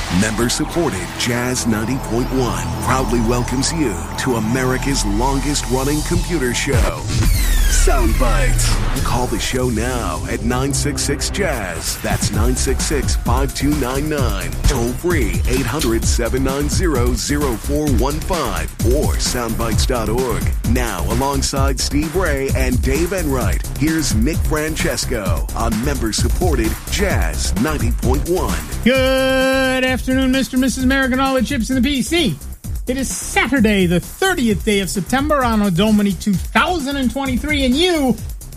Member-supported Jazz 90.1 proudly welcomes you to America's longest-running computer show, Soundbites. Call the show now at 966-JAZZ. That's 966-5299. Toll-free 800-790-0415 or soundbites.org. Now, alongside Steve Ray and Dave Enright, here's Nick Francesco on member-supported Jazz 90.1. Good afternoon, Mr. and Mrs. America, and all the chips in the PC. It is Saturday, the 30th day of September, Anno Domini 2023, and you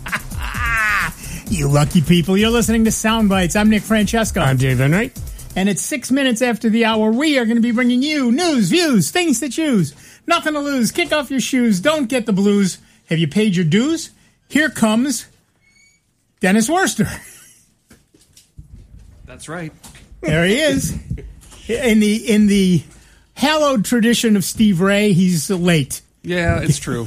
lucky people, you're listening to Soundbites. I'm Nick Francesco. I'm Dave Enright. And at 6 minutes after the hour, we are going to be bringing you news, views, things to choose. Nothing to lose. Kick off your shoes. Don't get the blues. Have you paid your dues? Here comes Dennis Worster. That's right. There he is. In the hallowed tradition of Steve Ray, he's late. Yeah, it's true.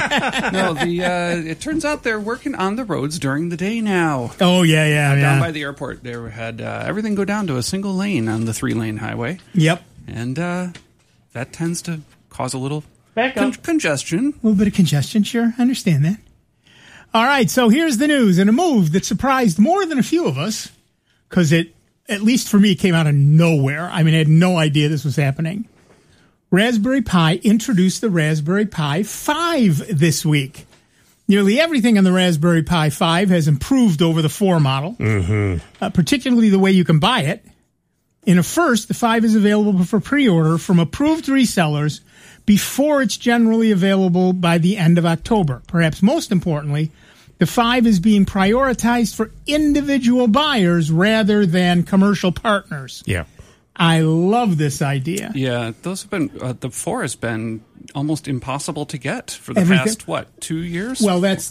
It turns out they're working on the roads during the day now. Oh, yeah. Down by the airport, they had everything go down to a single lane on the 3-lane highway. Yep. And that tends to cause a little congestion. A little bit of congestion, sure. I understand that. All right, so here's the news. In a move that surprised more than a few of us, because it, at least for me, it came out of nowhere. I mean, I had no idea this was happening. Raspberry Pi introduced the Raspberry Pi 5 this week. Nearly everything on the Raspberry Pi 5 has improved over the 4 model, particularly the way you can buy it. In a first, the 5 is available for pre-order from approved resellers before it's generally available by the end of October. Perhaps most importantly, the 5 is being prioritized for individual buyers rather than commercial partners. Yeah. I love this idea. Yeah, those have been, the 4 has been almost impossible to get for the past, 2 years? Well, that's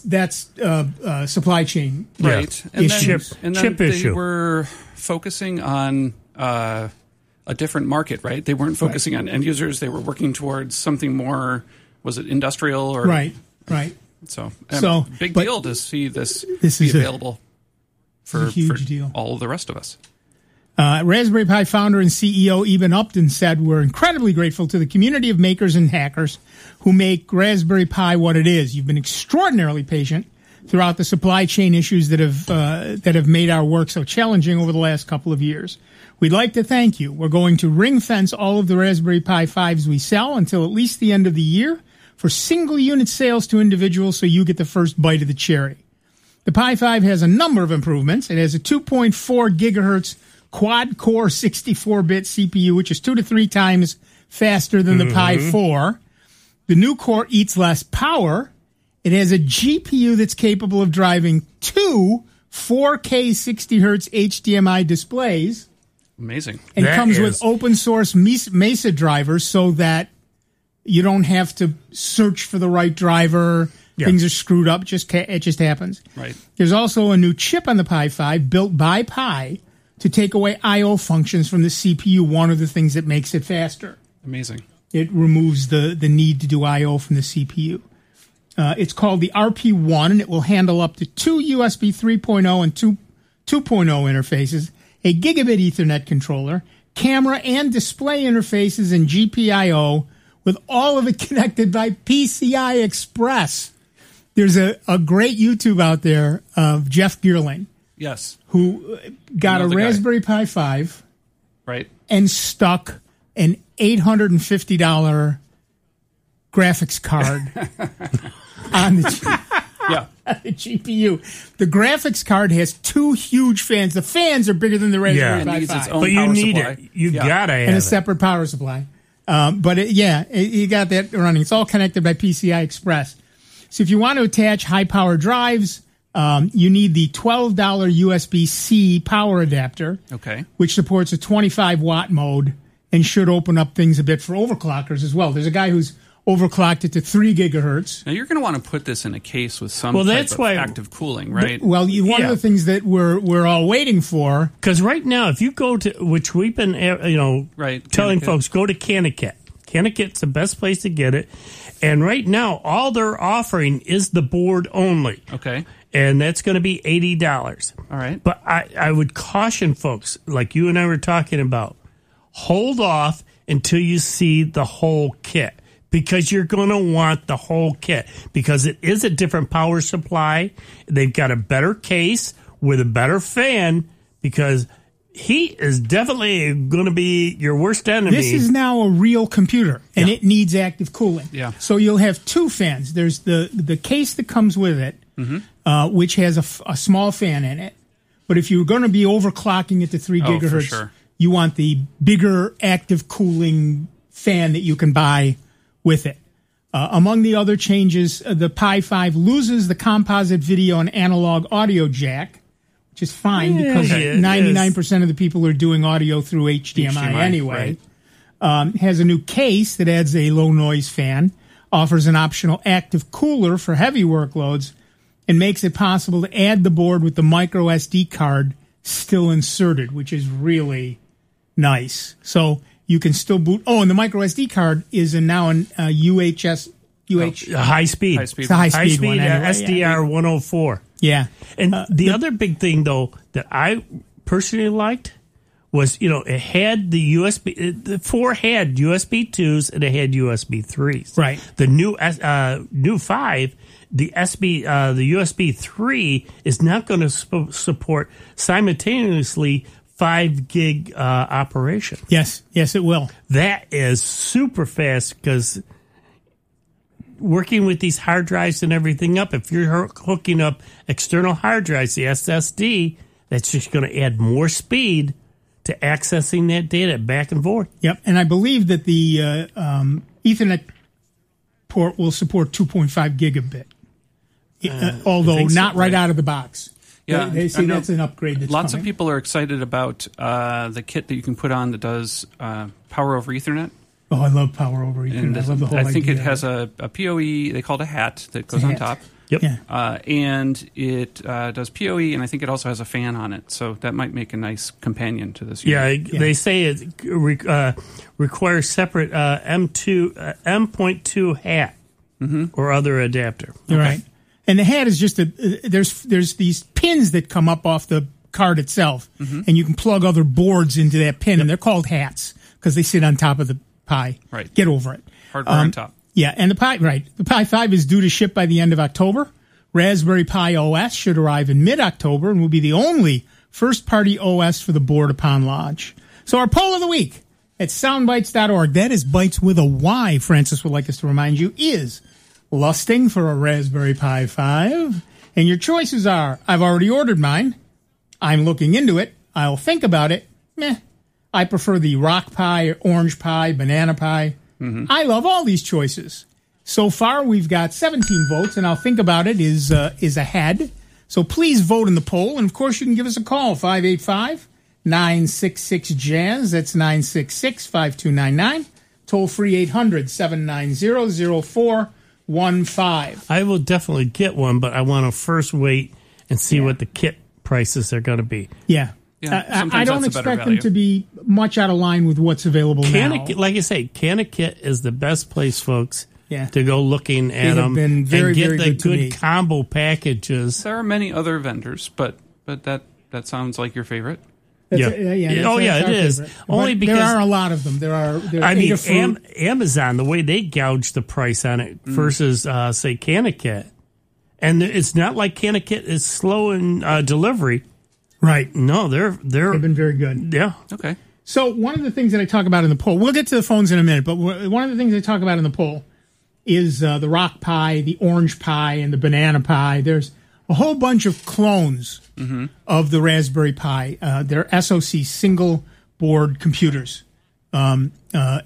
supply chain. Right. Yeah. And then chip they issue. were focusing on a different market, right? They weren't focusing on end users. They were working towards something more, was it industrial? Or Right. So big deal to see this be available for deal. All of the rest of us. Raspberry Pi founder and CEO Eben Upton said, "We're incredibly grateful to the community of makers and hackers who make Raspberry Pi what it is. You've been extraordinarily patient throughout the supply chain issues that have made our work so challenging over the last couple of years. We'd like to thank you. We're going to ring fence all of the Raspberry Pi 5s we sell until at least the end of the year for single unit sales to individuals so you get the first bite of the cherry. The Pi 5 has a number of improvements. It has a 2.4 gigahertz quad-core 64-bit CPU, which is 2 to 3 times faster than the Pi 4. The new core eats less power. It has a GPU that's capable of driving 2 4K 60Hz HDMI displays. Amazing. And comes with open-source Mesa drivers so that you don't have to search for the right driver. Yeah. Things are screwed up. It just happens. Right. There's also a new chip on the Pi 5 built by Pi to take away I.O. functions from the CPU, one of the things that makes it faster. Amazing. It removes the need to do I.O. from the CPU. It's called the RP1, and it will handle up to 2 USB 3.0 and 2.0 interfaces, a gigabit Ethernet controller, camera and display interfaces, and GPIO, with all of it connected by PCI Express. There's a great YouTube out there of Jeff Geerling. Yes. Who got a Raspberry Pi 5 right, and stuck an $850 graphics card on the GPU. The graphics card has 2 huge fans. The fans are bigger than the Raspberry Pi 5. But you need it. You gotta have it. And a separate power supply. You got that running. It's all connected by PCI Express. So if you want to attach high-power drives, you need the $12 USB-C power adapter, which supports a 25-watt mode and should open up things a bit for overclockers as well. There's a guy who's overclocked it to 3 gigahertz. Now, you're going to want to put this in a case with some type of active cooling, right? One of the things that we're all waiting for. Because right now, if you go to, which we've been telling folks, go to CanaKit. CanaKit's the best place to get it. And right now, all they're offering is the board only. Okay. And that's going to be $80. All right. But I would caution folks, like you and I were talking about, hold off until you see the whole kit, because you're going to want the whole kit, because it is a different power supply. They've got a better case with a better fan, because heat is definitely going to be your worst enemy. This is now a real computer, and it needs active cooling. Yeah. So you'll have two fans. There's the case that comes with it, which has a small fan in it. But if you're going to be overclocking it to 3 gigahertz, sure. you want the bigger active cooling fan that you can buy with it. Among the other changes, the Pi 5 loses the composite video and analog audio jack, which is fine because 99% of the people are doing audio through HDMI anyway. Right. Has a new case that adds a low noise fan, offers an optional active cooler for heavy workloads, and makes it possible to add the board with the micro SD card still inserted, which is really nice. So you can still boot. Oh, and the micro SD card is now an UHS. High speed. It's a high speed one. Anyway. SDR 104. Yeah. And the other big thing, though, that I personally liked was, it had the USB. The 4 had USB 2s and it had USB 3s. Right. The new 5, the USB 3 is not going to support simultaneously 5 gig operation. Yes, it will. That is super fast, because working with these hard drives and everything up, if you're hooking up external hard drives, the SSD, that's just going to add more speed to accessing that data back and forth. Yep, and I believe that the Ethernet port will support 2.5 gigabit, although not right out of the box. Yeah, they say that's an upgrade that's lots coming. of people are excited about the kit that you can put on that does power over Ethernet. Oh, I love power over Ethernet. And I love the whole idea. I think it has a PoE, they call it a hat, that goes on top. Yep. Yeah. And it does PoE, and I think it also has a fan on it. So that might make a nice companion to this unit. They say it requires separate M.2 hat or other adapter. You're right. And the hat is just there's these pins that come up off the card itself, and you can plug other boards into that pin, and they're called hats because they sit on top of the Pi. Right. Get over it. Hardware on top. Yeah, and the Pi 5 is due to ship by the end of October. Raspberry Pi OS should arrive in mid-October and will be the only first-party OS for the board upon launch. So our poll of the week at soundbites.org, that is bites with a Y, Francis would like us to remind you, is lusting for a Raspberry Pi 5. And your choices are, I've already ordered mine, I'm looking into it, I'll think about it, meh. I prefer the Rock Pi, Orange Pi, Banana Pi. I love all these choices. So far, we've got 17 votes, and I'll think about it is ahead. So please vote in the poll, and of course you can give us a call, 585-966-JAZZ. That's 966-5299. Toll free 800-790-0415. I will definitely get one, but I want to first wait and see what the kit prices are going to be. Yeah. I don't expect them to be much out of line with what's available now. Like I say, CanaKit is the best place, folks, to go looking at them and get the good combo packages. There are many other vendors, but that sounds like your favorite. It is. Only because there are a lot of them. Amazon, the way they gouge the price on it versus, say, CanaKit. And it's not like CanaKit is slow in delivery. Right. No, they've been very good. Yeah. Okay. So one of the things that I talk about in the poll, we'll get to the phones in a minute, but one of the things I talk about in the poll is the Rock Pi, the Orange Pi, and the Banana Pi. There's a whole bunch of clones of the Raspberry Pi. They're SoC, single board computers. The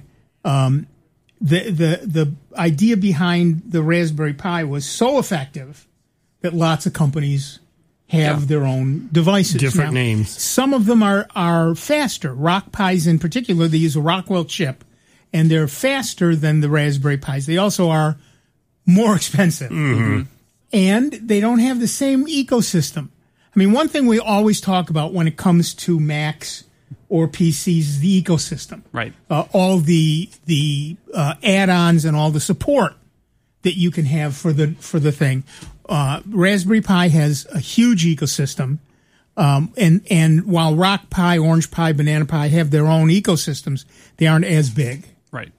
idea behind the Raspberry Pi was so effective that lots of companies have their own devices. Different names. Some of them are faster. Rock Pis in particular, they use a Rockwell chip, and they're faster than the Raspberry Pis. They also are more expensive. And they don't have the same ecosystem. I mean, one thing we always talk about when it comes to Macs or PCs is the ecosystem. Right. All the add-ons and all the support that you can have for the thing. Raspberry Pi has a huge ecosystem. And while Rock Pi, Orange Pi, Banana Pi have their own ecosystems, they aren't as big. Right.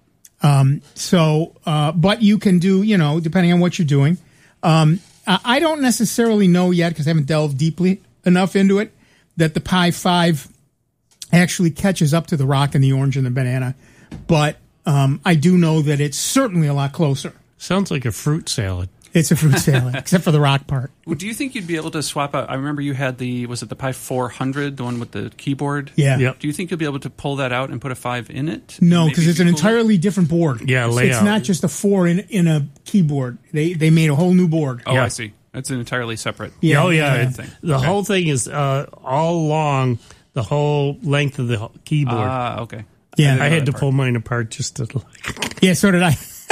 But you can do, depending on what you're doing. I don't necessarily know yet, because I haven't delved deeply enough into it, that the Pi 5 actually catches up to the Rock and the Orange and the Banana. But I do know that it's certainly a lot closer. Sounds like a fruit salad. It's a fruit salad, except for the Rock part. Well, do you think you'd be able to swap out? I remember you had was it the Pi 400, the one with the keyboard? Yeah. Yep. Do you think you'll be able to pull that out and put a 5 in it? No, Maybe because it's if an you pull it- entirely different board. Yeah, It's layout. not just a 4 in a keyboard. They made a whole new board. Oh, Yeah. I see. It's an entirely separate. Yeah. Oh, yeah. Yeah. The whole thing is all along the whole length of the keyboard. Ah, okay. Yeah. I had to that pull mine apart just to Yeah, so did I.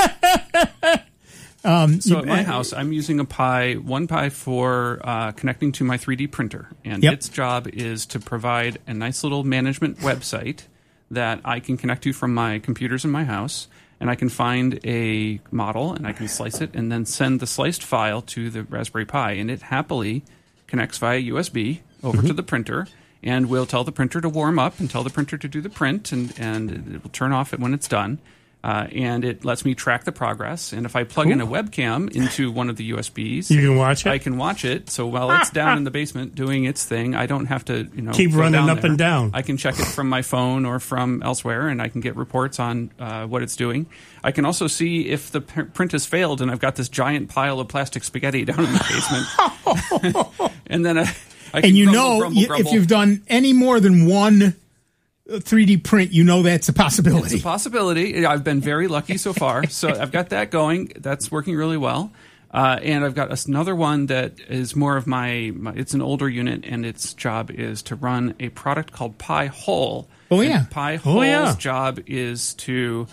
So at my house, I'm using one Pi for connecting to my 3D printer. And Yep. its job is to provide a nice little management website that I can connect to from my computers in my house. And I can find a model, and I can slice it, and then send the sliced file to the Raspberry Pi. And it happily connects via USB over to the printer, and will tell the printer to warm up and tell the printer to do the print, and it will turn off it when it's done. And it lets me track the progress. And if I plug in a webcam into one of the USBs, You can watch it? I can watch it. So while it's down in the basement doing its thing, I don't have to Keep go running down up there. and down. I can check it from my phone or from elsewhere, and I can get reports on what it's doing. I can also see if the print has failed, and I've got this giant pile of plastic spaghetti down in the basement. And then I can And grumble. if you've done any more than one 3D print, that's a possibility. It's a possibility. I've been very lucky so far. So I've got that going. That's working really well. And I've got another one that is more of my it's an older unit, and its job is to run a product called Pi-hole. Oh, yeah. And Pi-hole's job is to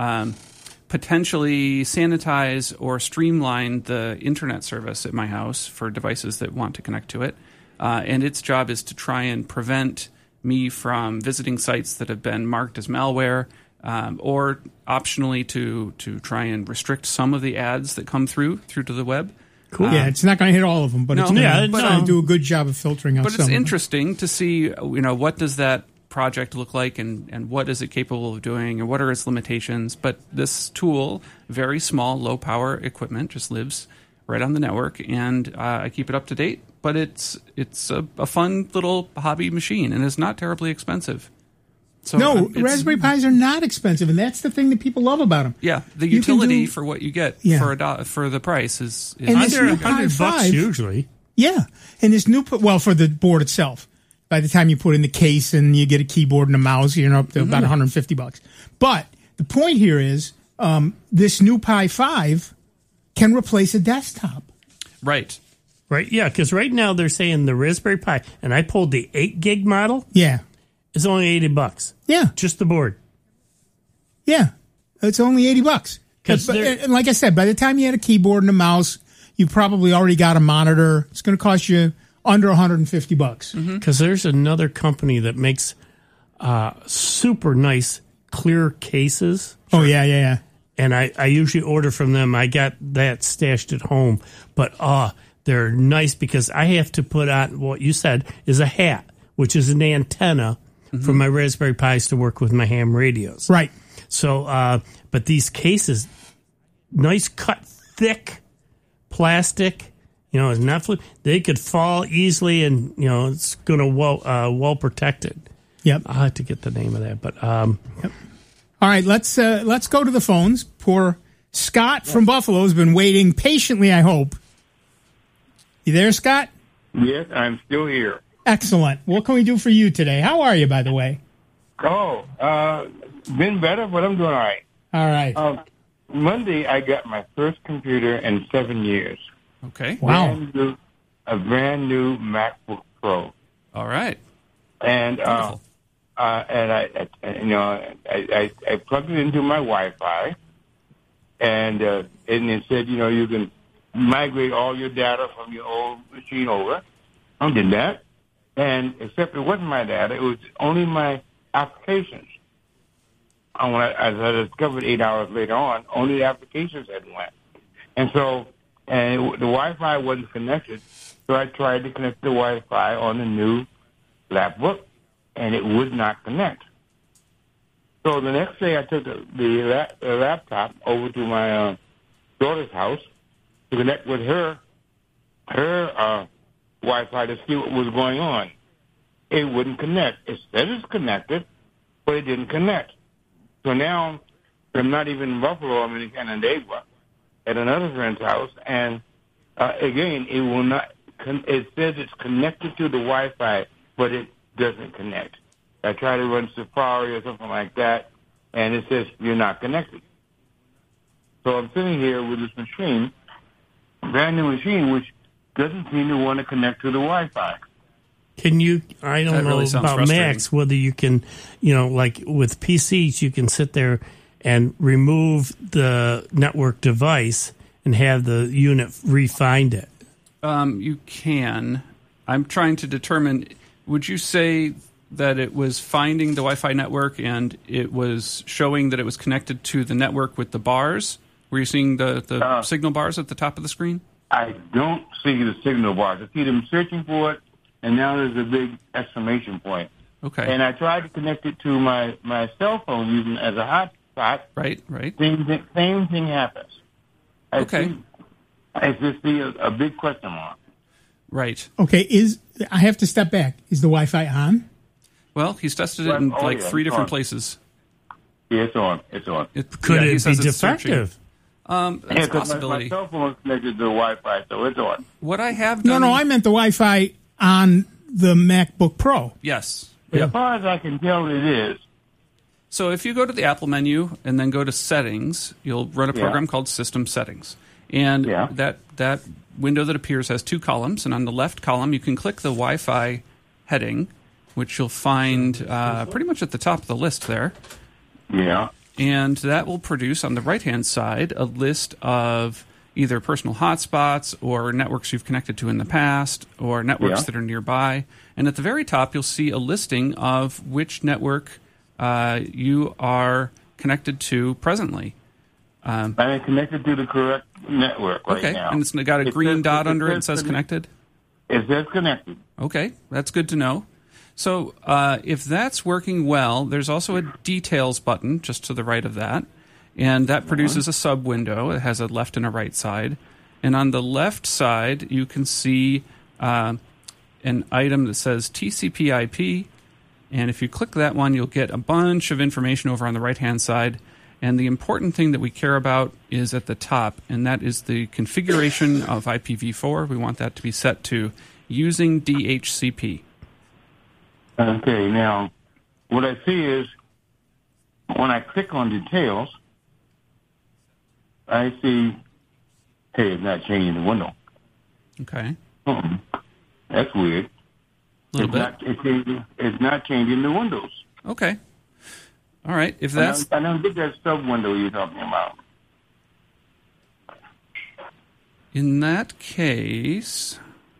potentially sanitize or streamline the internet service at my house for devices that want to connect to it. And its job is to try and prevent me from visiting sites that have been marked as malware, or optionally to try and restrict some of the ads that come through to the web. Cool. Yeah, it's not going to hit all of them, but No, it's going yeah, to do a good job of filtering out But some it's of them. interesting to see, what does that project look like, and what is it capable of doing, and what are its limitations. But this tool, very small, low-power equipment, just lives right on the network, and I keep it up to date. But it's a fun little hobby machine, and it's not terribly expensive. So No, it's- Raspberry Pis are not expensive, and that's the thing that people love about them. Yeah, the You can utility do- for what you get Yeah. for the price is And this under new Pi $100 5 usually. Yeah, and this new for the board itself. By the time you put in the case and you get a keyboard and a mouse, you're up to about $150. But the point here is, this new Pi 5 can replace a desktop. right. Right, yeah, because right now they're saying the Raspberry Pi, and I pulled the 8 gig model, Yeah, is only $80. yeah, Just the board. yeah. It's only $80. 'Cause But, they're- and like I said, by the time you had a keyboard and a mouse, you probably already got a monitor. It's going to cost you under $150. Because there's another company that makes super nice clear cases. Oh yeah, yeah, yeah. And I usually order from them. I got that stashed at home. But they're nice because I have to put on what you said is a hat, which is an antenna for my Raspberry Pis to work with my ham radios. Right. So, but these cases, nice cut, thick plastic, it's not they could fall easily, and it's going to well protected. Yep. I'll have to get the name of that, but All right, let's go to the phones. Poor Scott from Buffalo has been waiting patiently, I hope. You there, Scott? Yes, I'm still here. Excellent. What can we do for you today? How are you, by the way? Oh, been better, but I'm doing all right. All right. Monday, I got my first computer in 7 years. Okay. Wow. A brand new MacBook Pro. All right. And Wonderful. I plugged it into my Wi-Fi, and it said, you can migrate all your data from your old machine over. I did that, and except it wasn't my data; it was only my applications. And as I discovered 8 hours later on, only the applications had went, and so the Wi-Fi wasn't connected, So I tried to connect the Wi-Fi on the new laptop, and it would not connect. So the next day I took the laptop over to my daughter's house to connect with her Wi-Fi to see what was going on. It wouldn't connect. It said it's connected, but it didn't connect. So now I'm not even in Buffalo. I'm in Canandaigua at another friend's house, and again, it will not. It says it's connected to the Wi-Fi, but it doesn't connect. I try to run Safari or something like that, and it says you're not connected. So I'm sitting here with this machine, brand new machine, which doesn't seem to want to connect to the Wi-Fi. Can you, I don't know about Macs, whether you can, like with PCs, you can sit there and remove the network device and have the unit re-find it. You can. I'm trying to determine, would you say that it was finding the Wi-Fi network and it was showing that it was connected to the network with the bars? Were you seeing the signal bars at the top of the screen? I don't see the signal bars. I see them searching for it, and now there's a big exclamation point. Okay. And I tried to connect it to my cell phone using it as a hotspot. Right. Same thing happens. Okay. I just see a big question mark. Right. Okay, I have to step back. Is the Wi-Fi on? Well, he's tested it in three different places. Yeah, it's on. Could it be defective? That's a possibility. My cell phone is connected to the Wi-Fi, so it's on. What I have done... No, I meant the Wi-Fi on the MacBook Pro. Yes. As far as I can tell, it is. So if you go to the Apple menu and then go to Settings, you'll run a program called System Settings. And that window that appears has two columns. And on the left column, you can click the Wi-Fi heading, which you'll find pretty much at the top of the list there. Yeah. And that will produce on the right-hand side a list of either personal hotspots or networks you've connected to in the past or networks that are nearby. And at the very top, you'll see a listing of which network you are connected to presently. I'm connected to the correct network right now. And it's got a green dot under it and says connected? It says connected. Okay, that's good to know. So if that's working well, there's also a details button just to the right of that. And that produces a sub window. It has a left and a right side. And on the left side, you can see an item that says TCP/IP. And if you click that one, you'll get a bunch of information over on the right-hand side. And the important thing that we care about is at the top, and that is the configuration of IPv4. We want that to be set to using DHCP. Okay, now, what I see is when I click on details, I see, hey, it's not changing the window. Okay. That's weird. It's not changing the windows. Okay. All right. If that's... I don't get that sub window you're talking about. In that case,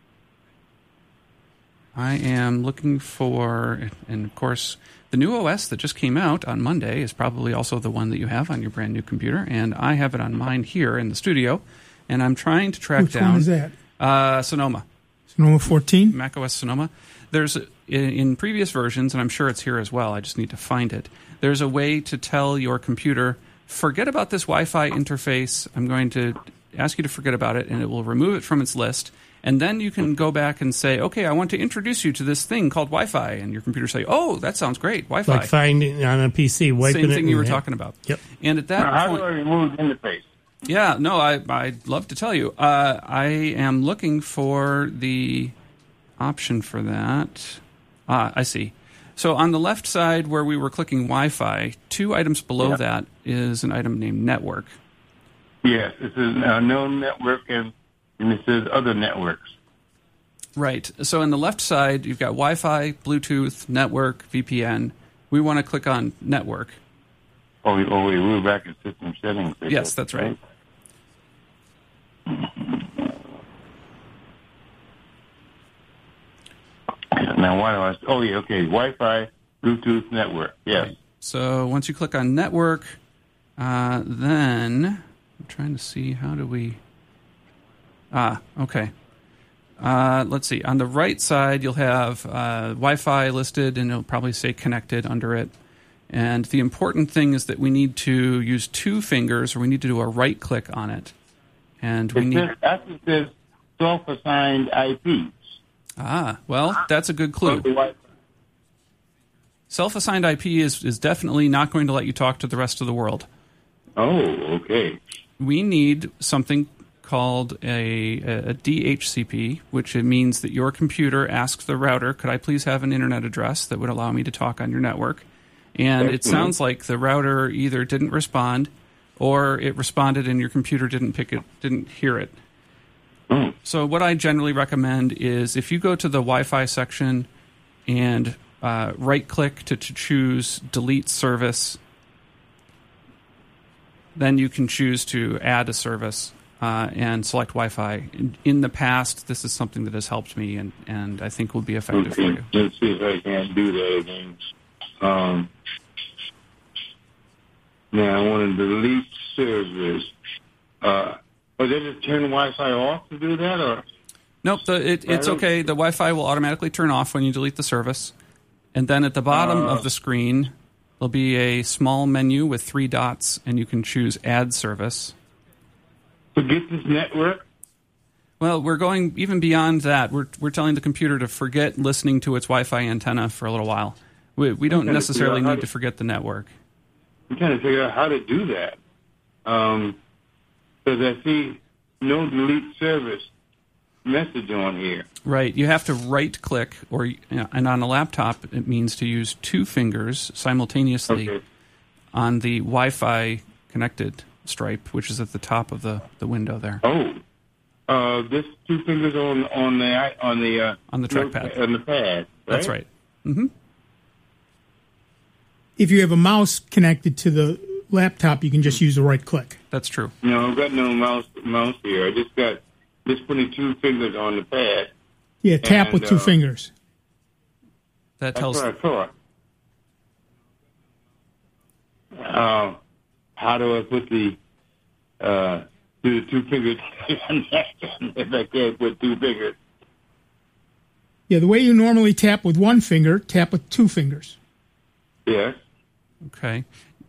I am looking for, and of course, the new OS that just came out on Monday is probably also the one that you have on your brand new computer, and I have it on mine here in the studio, and I'm trying to track down... Which one is that? Sonoma. Sonoma 14? macOS Sonoma. There's, in previous versions, and I'm sure it's here as well, I just need to find it, there's a way to tell your computer, forget about this Wi-Fi interface, I'm going to ask you to forget about it, and it will remove it from its list. And then you can go back and say, okay, I want to introduce you to this thing called Wi-Fi. And your computer say, oh, that sounds great, Wi-Fi. Like finding on a PC, wiping it. Same thing you were talking about. Yep. And at that how point... do I remove the interface? Yeah, no, I'd love to tell you. I am looking for the option for that. I see. So on the left side where we were clicking Wi-Fi, 2 items below that is an item named Network. Yes, it says known network, and it says other networks. Right. So on the left side, you've got Wi-Fi, Bluetooth, Network, VPN. We want to click on Network. Oh, we're back in system settings. Yes, that's right. Now, why do I... Oh, yeah, okay. Wi-Fi, Bluetooth, network. Yes. Right. So once you click on Network, then... I'm trying to see, how do we... okay. Let's see. On the right side, you'll have Wi-Fi listed, and it'll probably say connected under it. And the important thing is that we need to use 2 fingers, or we need to do a right click on it. And we need. It says self-assigned IPs. Well, that's a good clue. Self-assigned IP is definitely not going to let you talk to the rest of the world. Oh, okay. We need something called a DHCP, which it means that your computer asks the router, could I please have an internet address that would allow me to talk on your network? And it sounds like the router either didn't respond or it responded and your computer didn't hear it. Oh. So what I generally recommend is if you go to the Wi-Fi section and right-click to choose delete service, then you can choose to add a service and select Wi-Fi. In the past, this is something that has helped me and I think will be effective for you. Let's see if I can do that again. Now, I want to delete service. Did it turn Wi-Fi off to do that? Or? Nope, it's okay. The Wi-Fi will automatically turn off when you delete the service. And then at the bottom of the screen, there'll be a small menu with 3 dots, and you can choose Add Service. Forget this network? Well, we're going even beyond that. We're telling the computer to forget listening to its Wi-Fi antenna for a little while. We don't necessarily need to forget the network. I'm trying to figure out how to do that. Because I see no delete service message on here. Right. You have to right-click, and on a laptop, it means to use 2 fingers simultaneously on the Wi-Fi connected stripe, which is at the top of the window there. Oh, this 2 fingers on the trackpad. On the pad. Right? That's right. Mm-hmm. If you have a mouse connected to the laptop, you can just use a right click. That's true. No, I've got no mouse here. I just putting 2 fingers on the pad. Yeah, tap with 2 fingers. That tells. That's what I thought. How do I put the 2 fingers if I can't put 2 fingers? Yeah, the way you normally tap with 1 finger, tap with 2 fingers. Yes. Okay.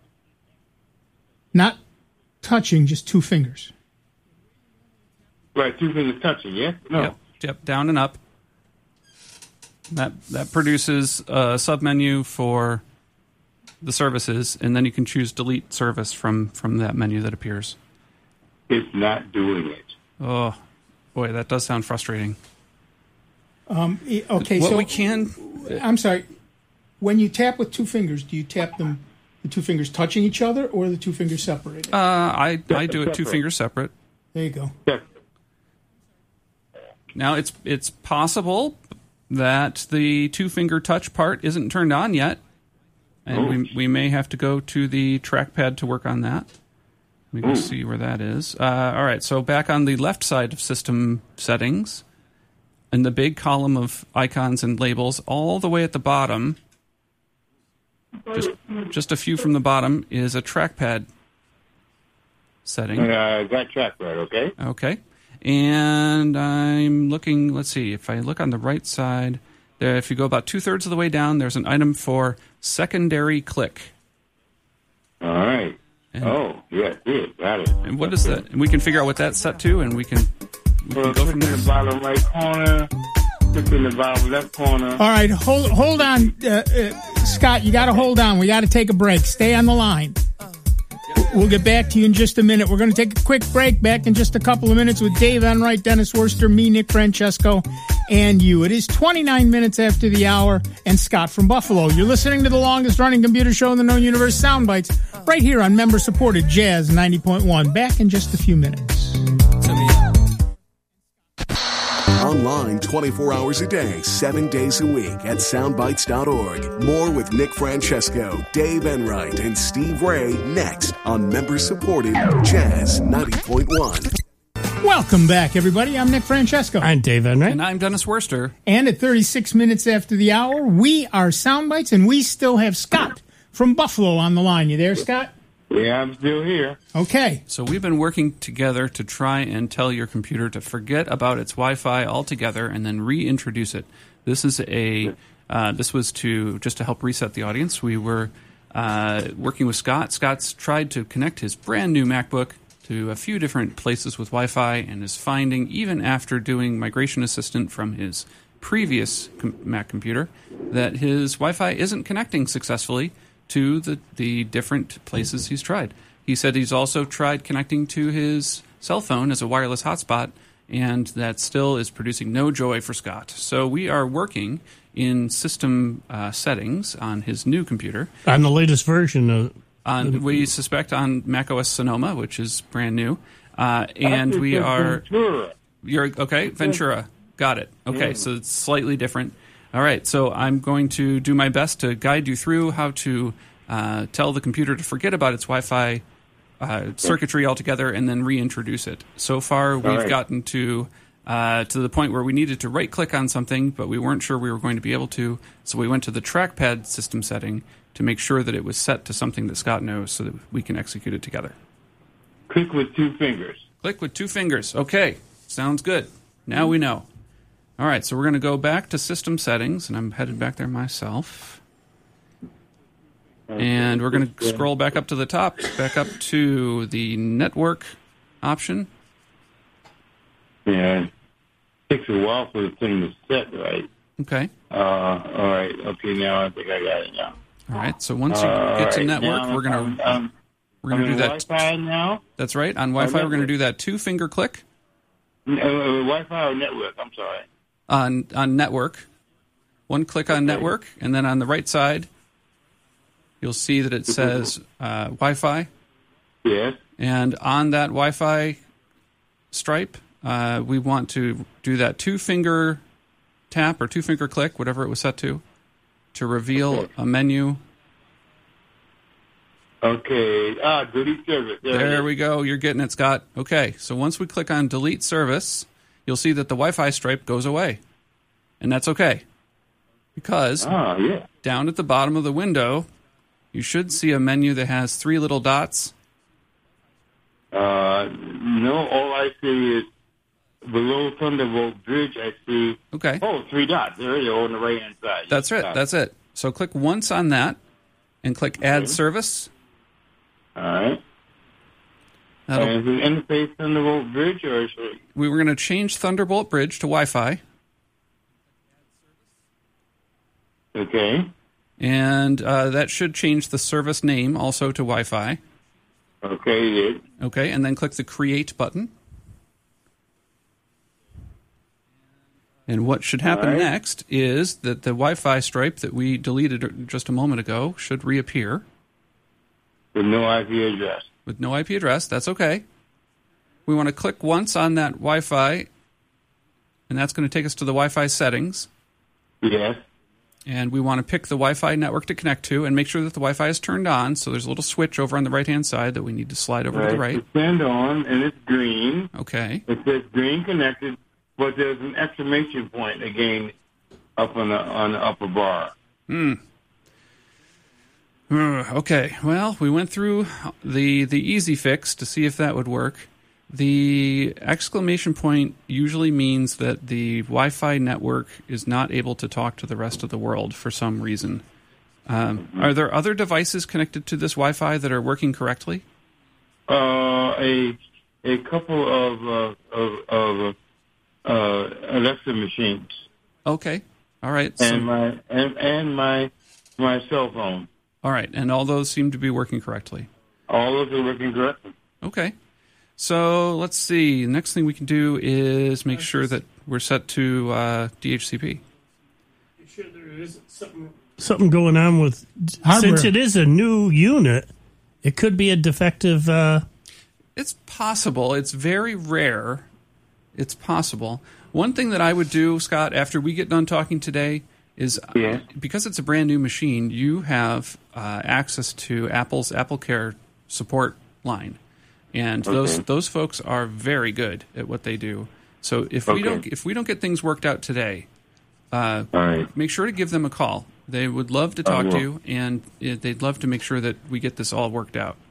Not touching, just 2 fingers. Right, 2 fingers touching, yeah? No. Yep, down and up. That produces a submenu for the services, and then you can choose delete service from that menu that appears. It's not doing it. Oh, boy, that does sound frustrating. Okay, what so we can... I'm sorry. When you tap with 2 fingers, do you tap them, the 2 fingers touching each other, or the 2 fingers separated? I do it 2 fingers separate. There you go. Yeah. Now, it's possible that the 2-finger touch part isn't turned on yet, and we may have to go to the trackpad to work on that. We can see where that is. All right, so back on the left side of system settings, in the big column of icons and labels, all the way at the bottom, just a few from the bottom, is a trackpad setting. Got trackpad, okay? Okay. And I'm looking, let's see, if I look on the right side, there, if you go about 2/3 of the way down, there's an item for secondary click. All right. Yes, got it. And what is that? And we can figure out what that's set to, and we can go from there. In the bottom right corner, click in the bottom left corner. All right, hold on, Scott, you got to hold on. We got to take a break. Stay on the line. We'll get back to you in just a minute. We're going to take a quick break. Back in just a couple of minutes with Dave Enright, Dennis Worcester, me, Nick Francesco, and you. It is 29 minutes after the hour, and Scott from Buffalo. You're listening to the longest-running computer show in the known universe, Soundbites, right here on member-supported Jazz 90.1. Back in just a few minutes. Online 24 hours a day, 7 days a week at soundbites.org. More with Nick Francesco, Dave Enright, and Steve Ray next on member-supported Jazz 90.1. Welcome back, everybody. I'm Nick Francesco. I'm Dave Enright. And I'm Dennis Worcester. And at 36 minutes after the hour, we are Soundbites, and we still have Scott from Buffalo on the line. You there, Scott? Yeah, I'm still here. Okay. So we've been working together to try and tell your computer to forget about its Wi-Fi altogether and then reintroduce it. This is this was to help reset the audience. We were working with Scott. Scott's tried to connect his brand new MacBook to a few different places with Wi-Fi and is finding, even after doing Migration Assistant from his previous Mac computer, that his Wi-Fi isn't connecting successfully to the different places he's tried. He said he's also tried connecting to his cell phone as a wireless hotspot, and that still is producing no joy for Scott. So we are working in system settings on his new computer. On the latest version We suspect on macOS Sonoma, which is brand new. And we are... Ventura. You're okay, Ventura. Got it. Okay, so it's slightly different. All right, so I'm going to do my best to guide you through how to tell the computer to forget about its Wi-Fi circuitry altogether and then reintroduce it. So far, we've gotten to the point where we needed to right-click on something, but we weren't sure we were going to be able to, so we went to the trackpad system setting to make sure that it was set to something that Scott knows so that we can execute it together. Click with 2 fingers. Click with 2 fingers. Okay, sounds good. Now we know. All right, so we're going to go back to system settings, and I'm headed back there myself. And we're going to scroll back up to the top, back up to the network option. Yeah, it takes a while for the thing to set, right? Okay. All right. Okay, now I think I got it now. All right, so once you get to network, now we're going to do that. Wi-Fi now? That's right. On Wi-Fi, we're going to do that 2-finger click. Wi-Fi or network? I'm sorry. On network. 1 click on network, and then on the right side, you'll see that it says Wi-Fi. Yes. And on that Wi-Fi stripe, we want to do that 2-finger tap or 2-finger click, whatever it was set to reveal a menu. Okay. Delete service. There we go. You're getting it, Scott. Okay, so once we click on delete service, you'll see that the Wi-Fi stripe goes away. And that's okay. Because down at the bottom of the window, you should see a menu that has 3 little dots. No, all I see is below Thunderbolt Bridge, I see... Okay. 3 dots. There you go on the right-hand side. That's right. That's it. So click once on that and click Add Service. All right. And is it interface Thunderbolt Bridge or... We were going to change Thunderbolt Bridge to Wi-Fi. Okay. And that should change the service name also to Wi-Fi. Okay, it did. Okay, and then click the Create button. And what should happen next is that the Wi-Fi stripe that we deleted just a moment ago should reappear. With no IP address. With no IP address, that's okay. We want to click once on that Wi-Fi, and that's going to take us to the Wi-Fi settings. Yes. And we want to pick the Wi-Fi network to connect to and make sure that the Wi-Fi is turned on. So there's a little switch over on the right-hand side that we need to slide over to the right. It's turned on, and it's green. Okay. It says green connected, but there's an exclamation point again up on the upper bar. Okay. Well, we went through the easy fix to see if that would work. The exclamation point usually means that the Wi-Fi network is not able to talk to the rest of the world for some reason. Are there other devices connected to this Wi-Fi that are working correctly? A couple of Alexa machines. Okay. All right. And my cell phone. All right. And all those seem to be working correctly. All of them are working correctly. Okay. So let's see. The next thing we can do is make sure that we're set to DHCP. You sure there isn't something going on with hardware? Since it is a new unit, it could be a defective. It's possible. It's very rare. It's possible. One thing that I would do, Scott, after we get done talking today is because it's a brand new machine, you have access to Apple's AppleCare support line. And those folks are very good at what they do. So if we don't get things worked out today, make sure to give them a call. They would love to talk to you, and they'd love to make sure that we get this all worked out.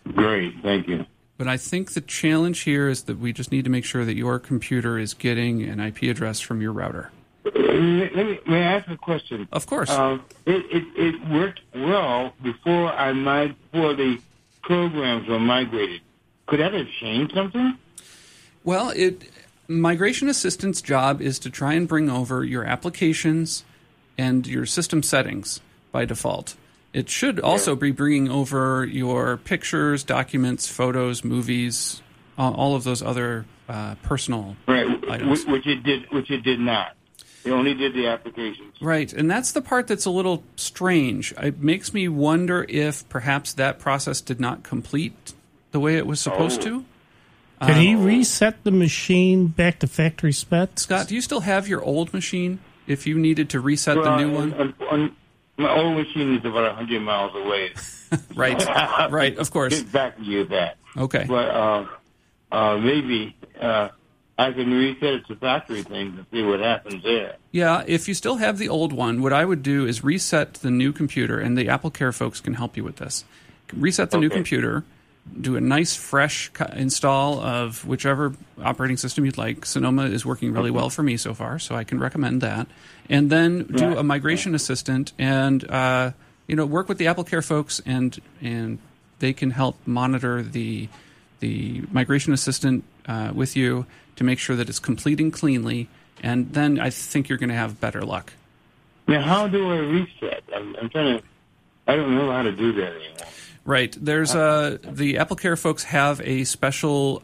Great, thank you. But I think the challenge here is that we just need to make sure that your computer is getting an IP address from your router. May I ask a question? Of course. It worked well before the programs were migrated. Could that have changed something? Well, Migration Assistant's job is to try and bring over your applications and your system settings by default. It should also be bringing over your pictures, documents, photos, movies, all of those other personal items. Which it did not. It only did the applications. Right, and that's the part that's a little strange. It makes me wonder if perhaps that process did not complete the way it was supposed to. Can he reset the machine back to factory specs? Scott, do you still have your old machine if you needed to reset the new one? My old machine is about 100 miles away. Right, of course. Get back to you with that. Okay. But maybe I can reset it to factory things and see what happens there. Yeah, if you still have the old one, what I would do is reset the new computer, and the AppleCare folks can help you with this. Reset the new computer, do a nice fresh install of whichever operating system you'd like. Sonoma is working really well for me so far, so I can recommend that. And then do a migration assistant and work with the AppleCare folks, and they can help monitor the migration assistant with you to make sure that it's completing cleanly, and then I think you're going to have better luck. Now, how do I reset? I don't know how to do that anymore. Right. There's the AppleCare folks have a special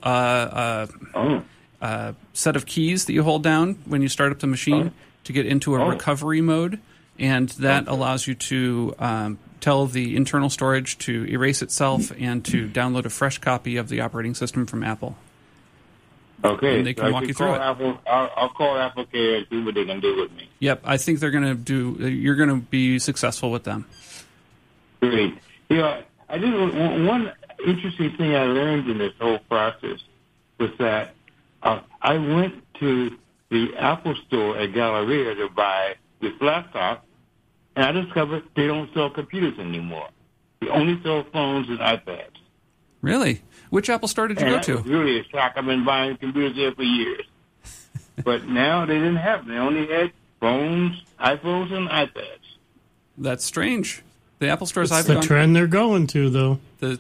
set of keys that you hold down when you start up the machine to get into a recovery mode, and that allows you to tell the internal storage to erase itself and to download a fresh copy of the operating system from Apple. Okay. And they can walk you through it. I'll call AppleCare and see what they can do with me. Yep. I think they're going to you're going to be successful with them. Great. I did one interesting thing I learned in this whole process was that I went to the Apple store at Galleria to buy this laptop, and I discovered they don't sell computers anymore. They only sell phones and iPads. Really? Which Apple store did you go to? That was really a shock. I've been buying computers there for years. But now they didn't have them. They only had phones, iPhones, and iPads. That's strange. The Apple stores I've gone to. The trend they're going to, though.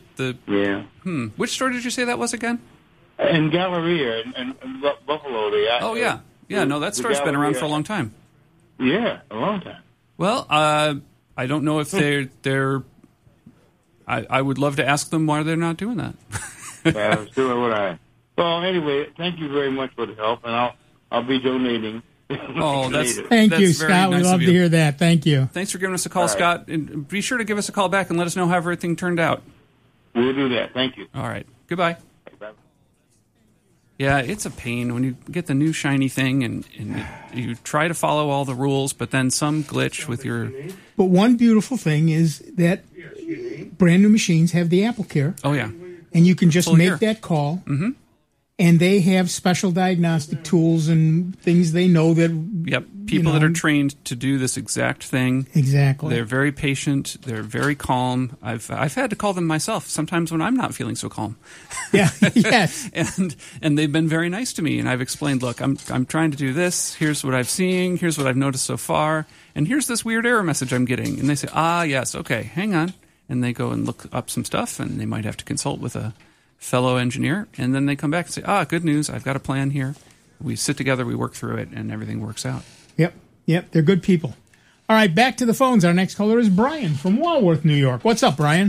Which store did you say that was again? In Galleria in Buffalo. No, that store's been around for a long time. Yeah, a long time. Well, I don't know if they're. I would love to ask them why they're not doing that. So would I. Well, anyway, thank you very much for the help, and I'll be donating. Thank you, Scott. Nice we love to hear that. Thank you. Thanks for giving us a call, Scott. And be sure to give us a call back and let us know how everything turned out. We'll do that. Thank you. All right. Goodbye. Yeah, it's a pain when you get the new shiny thing and you try to follow all the rules, but then some glitch with your... But one beautiful thing is that brand new machines have the AppleCare. Oh, yeah. And you can just make that call. Mm-hmm. And they have special diagnostic tools and things they know that... Yep, people that are trained to do this exact thing. Exactly. They're very patient. They're very calm. I've had to call them myself sometimes when I'm not feeling so calm. Yeah, yes. and they've been very nice to me. And I've explained, look, I'm trying to do this. Here's what I'm seeing. Here's what I've noticed so far. And here's this weird error message I'm getting. And they say, yes, okay, hang on. And they go and look up some stuff, and they might have to consult with a fellow engineer, and then they come back and say, good news, I've got a plan here. We sit together, we work through it, and everything works out. Yep, they're good people. All right, back to the phones. Our next caller is Brian from Walworth, New York. What's up, Brian?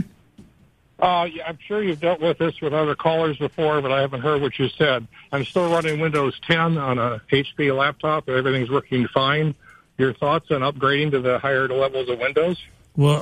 I'm sure you've dealt with this with other callers before, but I haven't heard what you said. I'm still running Windows 10 on a HP laptop, and everything's working fine. Your thoughts on upgrading to the higher levels of Windows? Will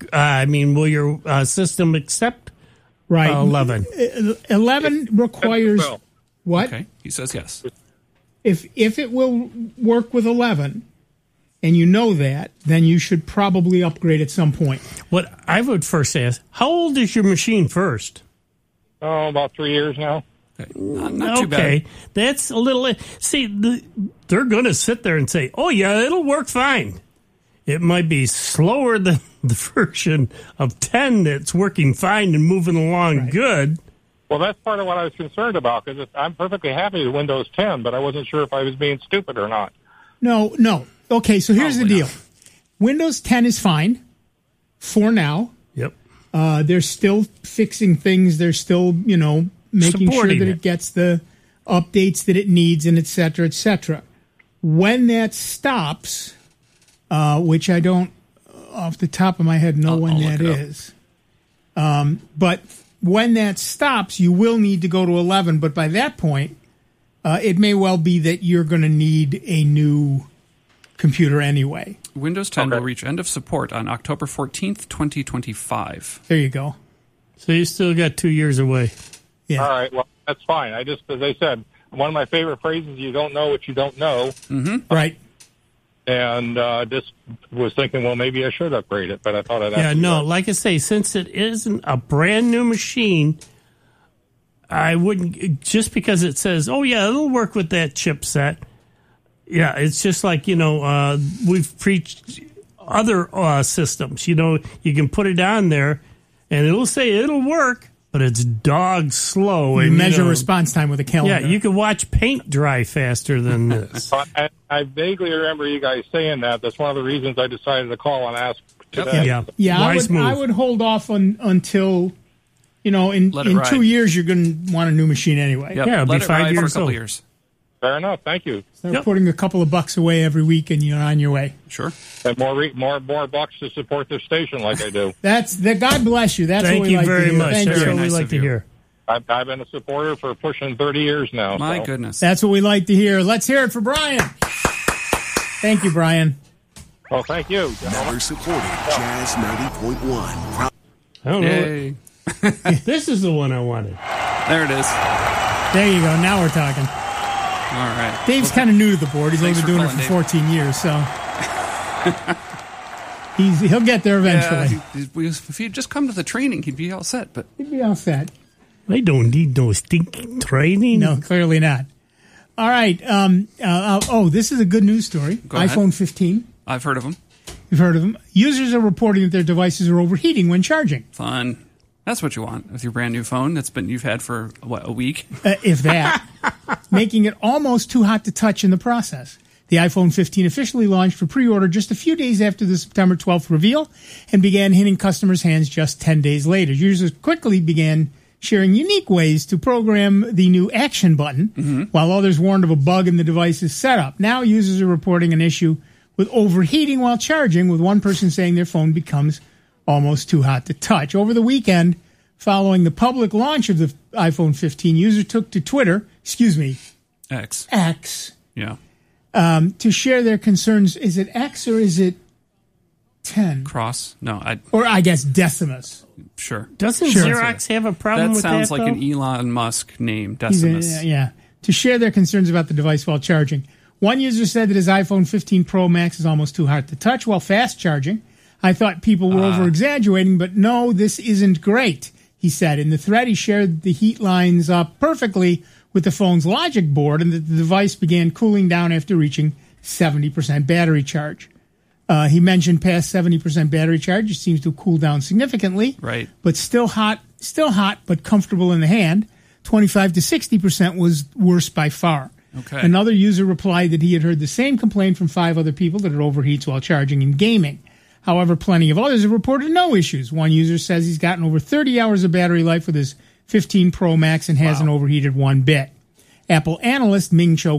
your system accept 11? 11 requires what? Okay, he says yes. If it will work with 11, and you know that, then you should probably upgrade at some point. What I would first say is, how old is your machine first? About 3 years now. Okay, not too bad. That's a little... See, they're going to sit there and say, it'll work fine. it might be slower than the version of 10 that's working fine and moving along good. Well, that's part of what I was concerned about, because I'm perfectly happy with Windows 10, but I wasn't sure if I was being stupid or not. No. Okay, so here's Probably the deal. not. Windows 10 is fine for now. Yep. They're still fixing things. They're still, making Supporting sure that it. it gets the updates that it needs, and et cetera, et cetera. When that stops, which I don't, off the top of my head, know when I'll that look it up. is. But when that stops, you will need to go to 11. But by that point, it may well be that you're going to need a new computer anyway. Windows 10 will reach end of support on October 14th, 2025. There you go. So you still got 2 years away. Yeah. All right, well, that's fine. I just, as I said, one of my favorite phrases, you don't know what you don't know. Right. And just was thinking, well, maybe I should upgrade it, but I thought I'd Yeah, no, like I say, since it isn't a brand new machine, I wouldn't, just because it says, oh, yeah, it'll work with that chipset. Yeah, it's just like, we've preached other systems. You can put it on there, and it'll say it'll work, but it's dog slow. You And measure response time with a calendar. Yeah, you can watch paint dry faster than this. I vaguely remember you guys saying that. That's one of the reasons I decided to call and ask today. Yeah, I wise would, move. I would hold off until, in Let it ride. 2 years, you're going to want a new machine anyway. Yep. Yeah, it'll Let be it 5 ride for a years couple old. years. Fair enough. Thank you. Start Yep. putting a couple of bucks away every week, and you're on your way. Sure. And more bucks to support this station like I do. God bless you. That's Thank what we you like to very hear. much. Thank That's you. what we Nice like of to you. hear. I've been a supporter for pushing 30 years now. My so. goodness. That's what we like to hear. Let's hear it for Brian. Thank you, Brian. Well, thank you. Never supported Jazz 90.1. I don't know. Yay. This is the one I wanted. There it is. There you go. Now we're talking. All right. Dave's kind of new to the board. He's only Thanks been for doing it for calling, 14 years, so he'll get there eventually. If he'd just come to the training, he'd be all set. But He'd be all set. I don't need no stinking training. No, clearly not. All right. This is a good news story. ahead. iPhone 15. I've heard of them. You've heard of them. Users are reporting that their devices are overheating when charging. Fun. That's what you want with your brand new phone you've had for, a week? If that, making it almost too hot to touch in the process. The iPhone 15 officially launched for pre-order just a few days after the September 12th reveal and began hitting customers' hands just 10 days later. Users quickly began sharing unique ways to program the new action button, while others warned of a bug in the device's setup. Now users are reporting an issue with overheating while charging, with one person saying their phone becomes almost too hot to touch. Over the weekend, following the public launch of the iPhone 15, users took to Twitter, X. Yeah. to share their concerns. Is it X or is it 10? Cross? No, Or I guess Decimus. sure. Doesn't Sure. Xerox have a problem That with sounds that, like though? an Elon Musk name, He's Decimus. to share their concerns about the device while charging. One user said that his iPhone 15 Pro Max is almost too hot to touch while fast charging. I thought people were over-exaggerating, but no, this isn't great, he said. In the thread, he shared the heat lines up perfectly with the phone's logic board and that the device began cooling down after reaching 70% battery charge. He mentioned past 70% battery charge, it seems to cool down significantly. Right. But still hot, but comfortable in the hand. 25 to 60% was worse by far. Okay. Another user replied that he had heard the same complaint from 5 other people that it overheats while charging and gaming. However, plenty of others have reported no issues. One user says he's gotten over 30 hours of battery life with his 15 Pro Max and hasn't overheated one bit. Apple analyst Ming-Cho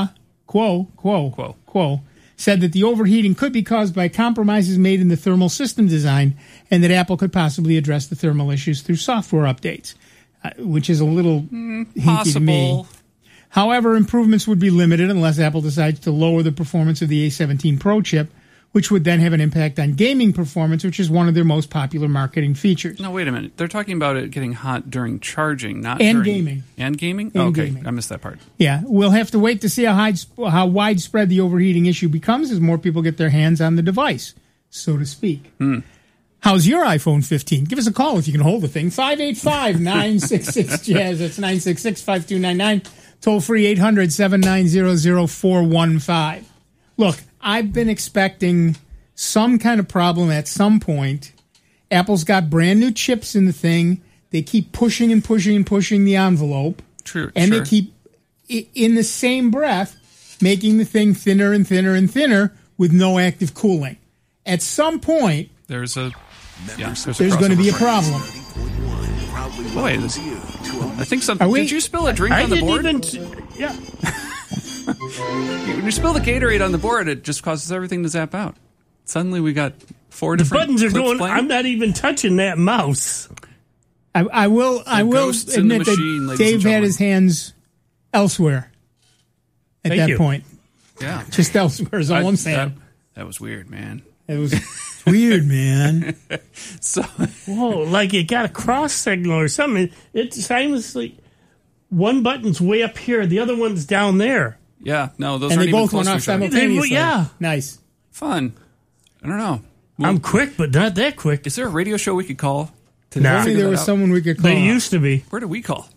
Kuo said that the overheating could be caused by compromises made in the thermal system design and that Apple could possibly address the thermal issues through software updates, which is a little hinky to me. Possible. However, improvements would be limited unless Apple decides to lower the performance of the A17 Pro chip, which would then have an impact on gaming performance, which is one of their most popular marketing features. No, wait a minute. They're talking about it getting hot during charging, not And during... gaming. And gaming? And Okay, gaming. I missed that part. Yeah, we'll have to wait to see how widespread the overheating issue becomes as more people get their hands on the device, so to speak. How's your iPhone 15? Give us a call if you can hold the thing. 585-966-JAZZ. That's 966-5299. Toll free 800-790-0415. Look, I've been expecting some kind of problem at some point. Apple's got brand new chips in the thing. They keep pushing and pushing and pushing the envelope. True. And sure. they keep, in the same breath, making the thing thinner and thinner and thinner with no active cooling. At some point, there's going to be a problem. Wait, I think something. Did you spill a drink on the board? Yeah. When you spill the Gatorade on the board, it just causes everything to zap out. Suddenly we got 4 different buttons are clips going. playing. I'm not even touching that mouse. I will admit that Dave had his hands elsewhere at that point. Yeah. Just elsewhere is all I'm saying. That was weird, man. It was weird, man. So, whoa, like it got a cross signal or something. It seems like one button's way up here, the other one's down there. Yeah, no, those and aren't they even both close went to off each other. simultaneously. Yeah. Nice. Fun. I don't know. Well, I'm quick, but not that quick. Is there a radio show we could call? Nah. Only there was someone we could call. They used to be. Where do we call?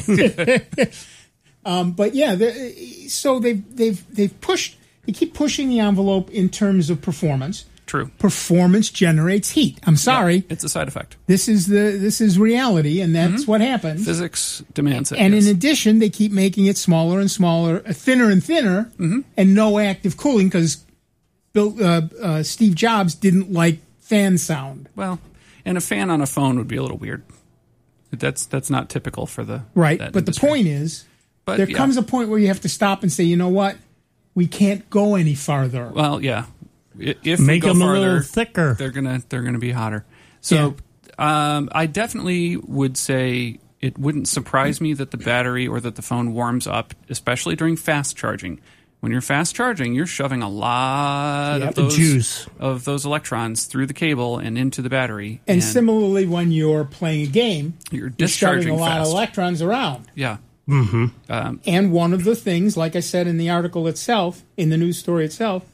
But yeah, so they've pushed. They keep pushing the envelope in terms of performance. True. Performance generates heat. I'm sorry. Yeah, it's a side effect. This is reality, and that's what happens. Physics demands it. And yes. in addition, they keep making it smaller and smaller, thinner and thinner, and no active cooling because Steve Jobs didn't like fan sound. Well, and a fan on a phone would be a little weird. That's not typical for the right. that But industry. the point is, there comes a point where you have to stop and say, you know what, we can't go any farther. Well, yeah. If make we go them farther, a little thicker, they're gonna be hotter. So, I definitely would say it wouldn't surprise me that the battery or that the phone warms up, especially during fast charging. When you're fast charging, you're shoving a lot of those electrons through the cable and into the battery. And similarly, when you're playing a game, you're shoving discharging a lot fast. of electrons around. Yeah. Mm-hmm. And one of the things, like I said in the article itself, in the news story itself,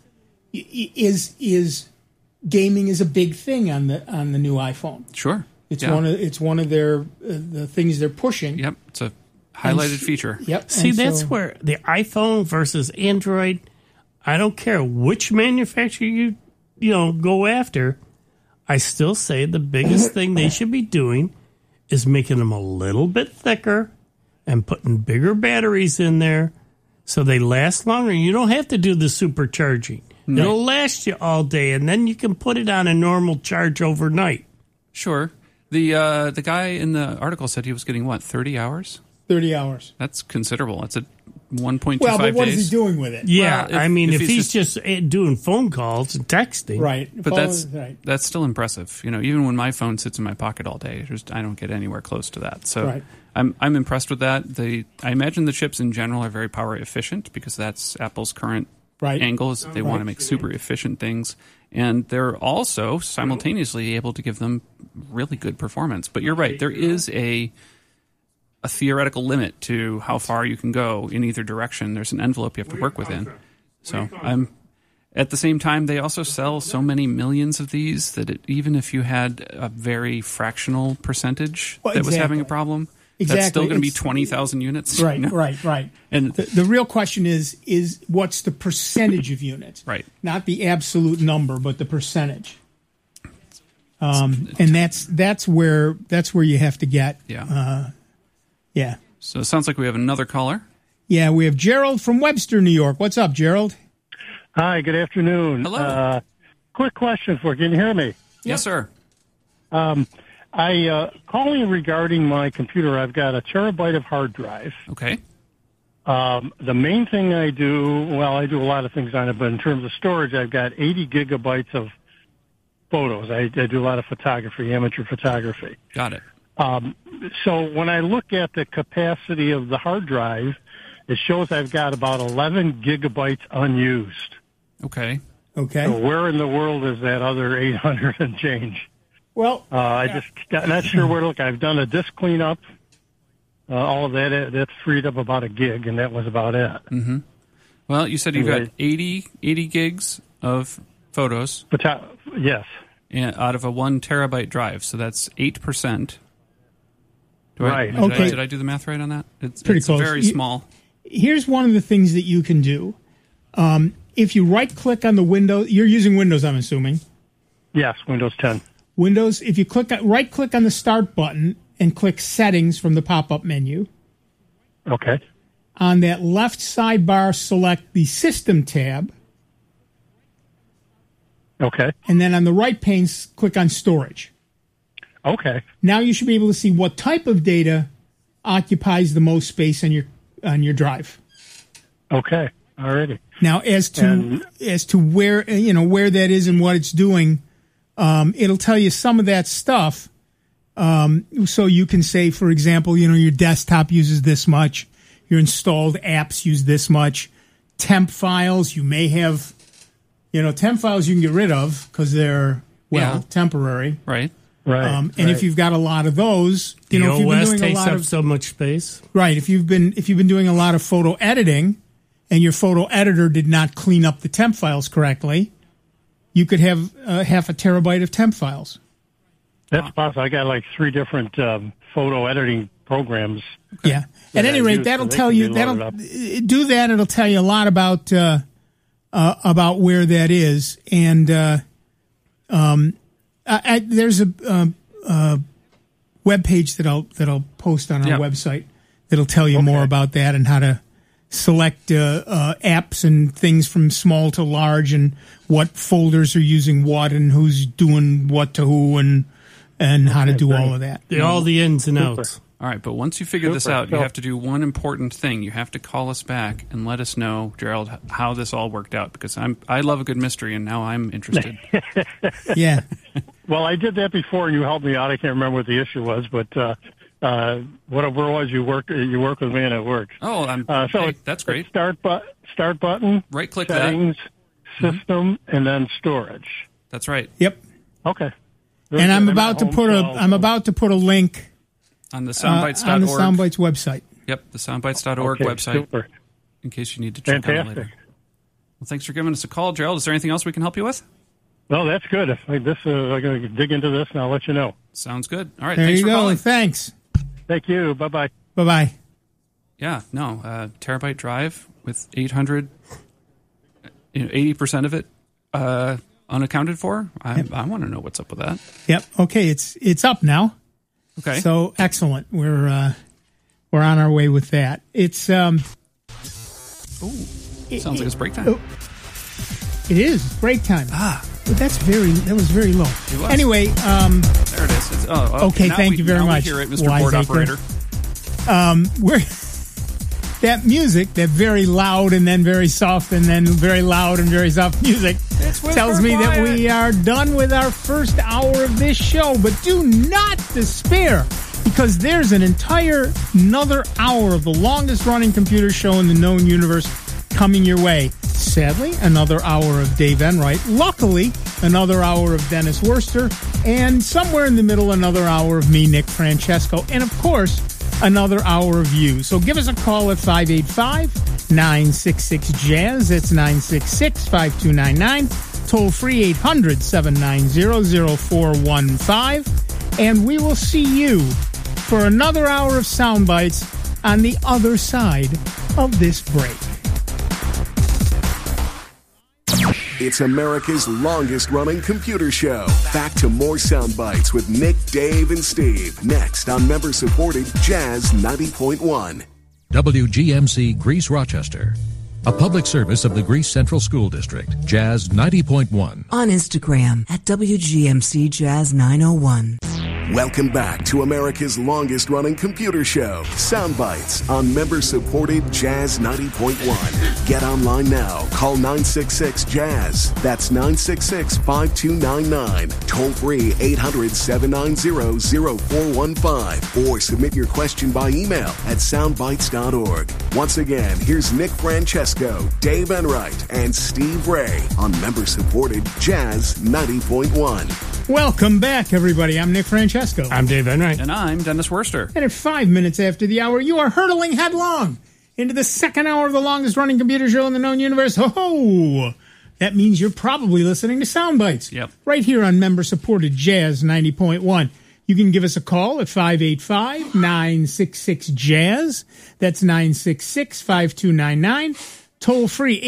is gaming is a big thing on the new iPhone. Sure. It's one of their the things they're pushing. Yep. It's a highlighted feature. Yep. See, that's where the iPhone versus Android, I don't care which manufacturer you go after, I still say the biggest thing they should be doing is making them a little bit thicker and putting bigger batteries in there so they last longer. You don't have to do the supercharging. Right. It'll last you all day, and then you can put it on a normal charge overnight. Sure. The guy in the article said he was getting, 30 hours? 30 hours. That's considerable. That's a 1.25 days. Well, but what is he doing with it? Yeah, Well, if he's just doing phone calls and texting. Right. But that's still impressive. Even when my phone sits in my pocket all day, I don't get anywhere close to that. So right. I'm impressed with that. I imagine the chips in general are very power efficient because that's Apple's current angle is that they want to make super efficient things. And they're also simultaneously able to give them really good performance. But you're right. There is a theoretical limit to how far you can go in either direction. There's an envelope you have to work within. So at the same time, they also sell so many millions of these that even if you had a very fractional percentage that was having a problem, that's still going to be 20,000 units. Right, right. And the real question is what's the percentage of units? Right. Not the absolute number, but the percentage. And that's where you have to get. Yeah. Yeah. So it sounds like we have another caller. Yeah, we have Gerald from Webster, New York. What's up, Gerald? Hi, good afternoon. Hello. Quick question for you. Can you hear me? Yes, sir. Calling regarding my computer, I've got a terabyte of hard drive. Okay. The main thing I do a lot of things on it, but in terms of storage, I've got 80 gigabytes of photos. I do a lot of photography, amateur photography. Got it. So when I look at the capacity of the hard drive, it shows I've got about 11 gigabytes unused. Okay. So where in the world is that other 800 and change? Well, I just not sure where to look. I've done a disk cleanup. All of that's freed up about a gig, and that was about it. Mm-hmm. Well, you said you've got 80 gigs of photos. Yes. Out of a 1 terabyte drive, so that's 8%. Right. Did I do the math right on that? It's pretty close. Very small. Here's one of the things that you can do. if you right-click on the window, you're using Windows, I'm assuming. Yes, Windows 10. Windows, if you right-click on the Start button and click Settings from the pop-up menu. Okay. On that left sidebar, select the System tab. Okay. And then on the right pane, click on Storage. Okay. Now you should be able to see what type of data occupies the most space on your drive. Okay. Alrighty. Now, as to where that is and what it's doing, it'll tell you some of that stuff. So you can say, for example, your desktop uses this much, your installed apps use this much, temp files you may have. Temp files you can get rid of because they're temporary, Right. And if you've got a lot of those, the if you've been OS doing takes up so much space. Right. If you've been doing a lot of photo editing, and your photo editor did not clean up the temp files correctly, you could have half a terabyte of temp files. That's possible. I got like 3 different photo editing programs. Yeah. At any rate, that'll tell you. That'll do that. It'll tell you a lot about where that is, and there's a web page that I'll post on our website that'll tell you more about that and how to select apps and things from small to large and what folders are using what and who's doing what to who and how to do all of that. All the ins and outs. All right, but once you figure this out, you have to do one important thing. You have to call us back and let us know, Gerald, how this all worked out, because I love a good mystery, and now I'm interested. Yeah. Well, I did that before, and you helped me out. I can't remember what the issue was, but whatever it was, you work with me, and it worked. Oh, so that's great. Start button, right-click settings, that. System, and then storage. That's right. Yep. Okay. And I'm about to put a link on the soundbites.org. On the Soundbites website. Yep, the soundbites.org website. Super. In case you need to check out later. Well, thanks for giving us a call, Gerald. Is there anything else we can help you with? No, that's good. I'm going to dig into this, and I'll let you know. Sounds good. All right, there thanks you for go. calling. Thanks. Thank you. Bye-bye. Bye-bye. Yeah, no, terabyte drive with 800, 80% of it unaccounted for. I want to know what's up with that. Yep. Okay, it's up now. Okay. So excellent. We're on our way with that. It's sounds like it's break time. It is break time. But that was very low. It was. Anyway, there it is. Okay, thank you very much. We hear it, Mr. Board Operator. That music, that very loud and then very soft and then very loud and very soft music tells me that we are done with our first hour of this show. But do not despair, because there's another hour of the longest running computer show in the known universe coming your way. Sadly, another hour of Dave Enright. Luckily, another hour of Dennis Worcester. And somewhere in the middle, another hour of me, Nick Francesco. And of course, another hour of you. So give us a call at 585-966-JAZZ. That's 966-5299. Toll free 800-790-0415. And we will see you for another hour of sound bites on the other side of this break. It's America's longest-running computer show. Back to more sound bites with Nick, Dave, and Steve. Next on member-supported Jazz 90.1. WGMC Greece Rochester. A public service of the Greece Central School District. Jazz 90.1. On Instagram at WGMC Jazz 901. Welcome back to America's longest-running computer show, Soundbites, on member-supported Jazz 90.1. Get online now. Call 966-JAZZ. That's 966-5299. Toll-free 800-790-0415. Or submit your question by email at soundbites.org. Once again, here's Nick Francesco, Dave Enright, and Steve Ray on member-supported Jazz 90.1. Welcome back, everybody. I'm Nick Francesco. I'm Dave Enright. And I'm Dennis Worcester. And at 5 minutes after the hour, you are hurtling headlong into the second hour of the longest-running computer show in the known universe. Ho-ho! That means you're probably listening to Soundbites. Yep. Right here on member-supported Jazz 90.1. You can give us a call at 585-966-JAZZ. That's 966-5299. toll free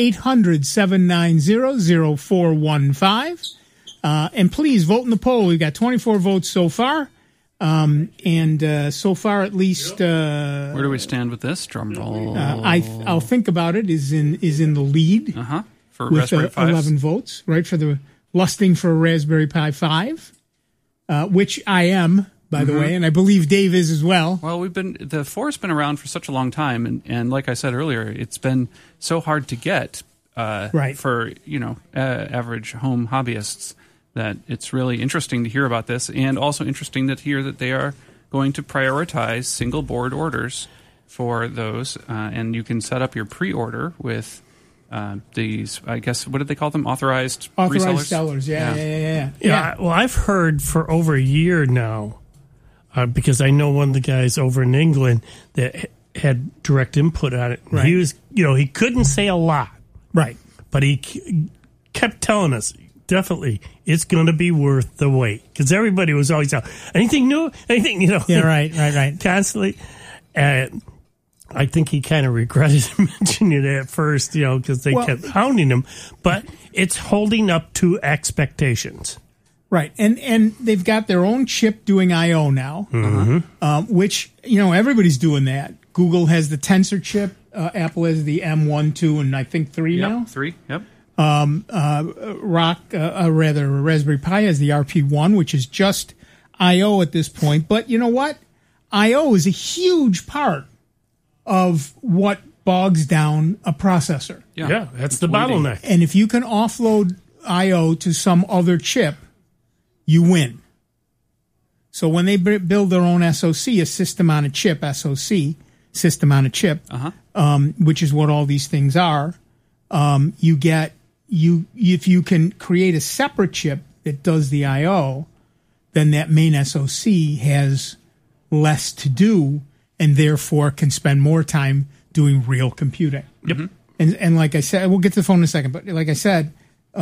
800-790-0415. And please vote in the poll. We've got 24 votes so far. And so far, at least, where do we stand with this? Drum roll. I'll think about it. Is in the lead. For with Raspberry Pi 11 votes, right, for the lusting for a Raspberry Pi 5, which I am, by the way, and I believe Dave is as well. Well, the 4's been around for such a long time, and like I said earlier, it's been so hard to get for average home hobbyists that it's really interesting to hear about this, and also interesting to hear that they are going to prioritize single board orders for those, and you can set up your pre-order with these, I guess, what did they call them? Authorized resellers? Sellers, yeah. Well, I've heard for over a year now, because I know one of the guys over in England that had direct input on it. Right. He was, he couldn't say a lot. Right. But he kept telling us, definitely, it's going to be worth the wait. Because everybody was always out, anything new? Anything, Yeah, right. Constantly. I think he kind of regretted mentioning it at first, because they kept hounding him. But it's holding up to expectations. Right. And they've got their own chip doing I.O. now, which, everybody's doing that. Google has the Tensor chip. Apple has the M1, 2, and I think 3 now. 3, yep. Raspberry Pi has the RP1, which is just I.O. at this point. But you know what? I.O. is a huge part of what bogs down a processor. Yeah, that's the bottleneck. And if you can offload I.O. to some other chip, you win. So when they build their own SoC, a system on a chip, SoC, system on a chip, which is what all these things are, if you can create a separate chip that does the I.O., then that main SoC has less to do and therefore can spend more time doing real computing. Yep. And like I said, we'll get to the phone in a second, but like I said,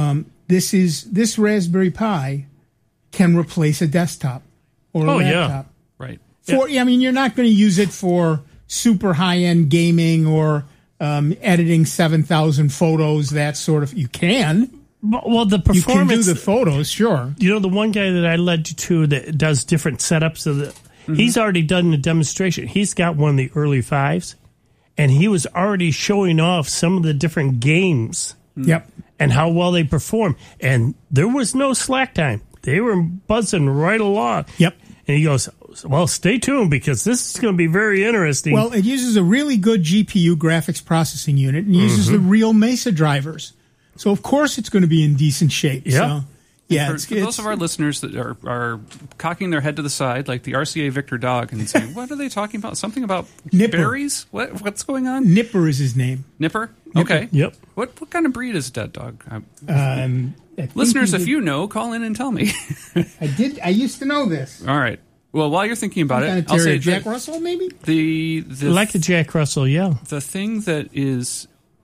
this Raspberry Pi can replace a desktop or a laptop. Yeah. Right. You're not going to use it for super high-end gaming or editing 7,000 photos, that sort of. You can. Well, the performance. You can do the photos, sure. The one guy that I led you to that does different setups of the. He's already done the demonstration. He's got one of the early 5s, and he was already showing off some of the different games. Yep. And how well they perform. And there was no slack time. They were buzzing right along. Yep. And he goes, well, stay tuned because this is going to be very interesting. Well, it uses a really good GPU, graphics processing unit, and uses the real Mesa drivers. So, of course, it's going to be in decent shape. Yeah. So, yeah, for those of our listeners that are cocking their head to the side, like the RCA Victor dog, and saying, "What are they talking about? Something about Nipper. Berries? What's going on?" Nipper is his name. Nipper? Okay. Yep. What kind of breed is that dog? I Listeners, if you know, call in and tell me. I used to know this. All right. Well, while you're thinking about it, I'll say Jack Russell, maybe? The like a Jack Russell, yeah. The thing that is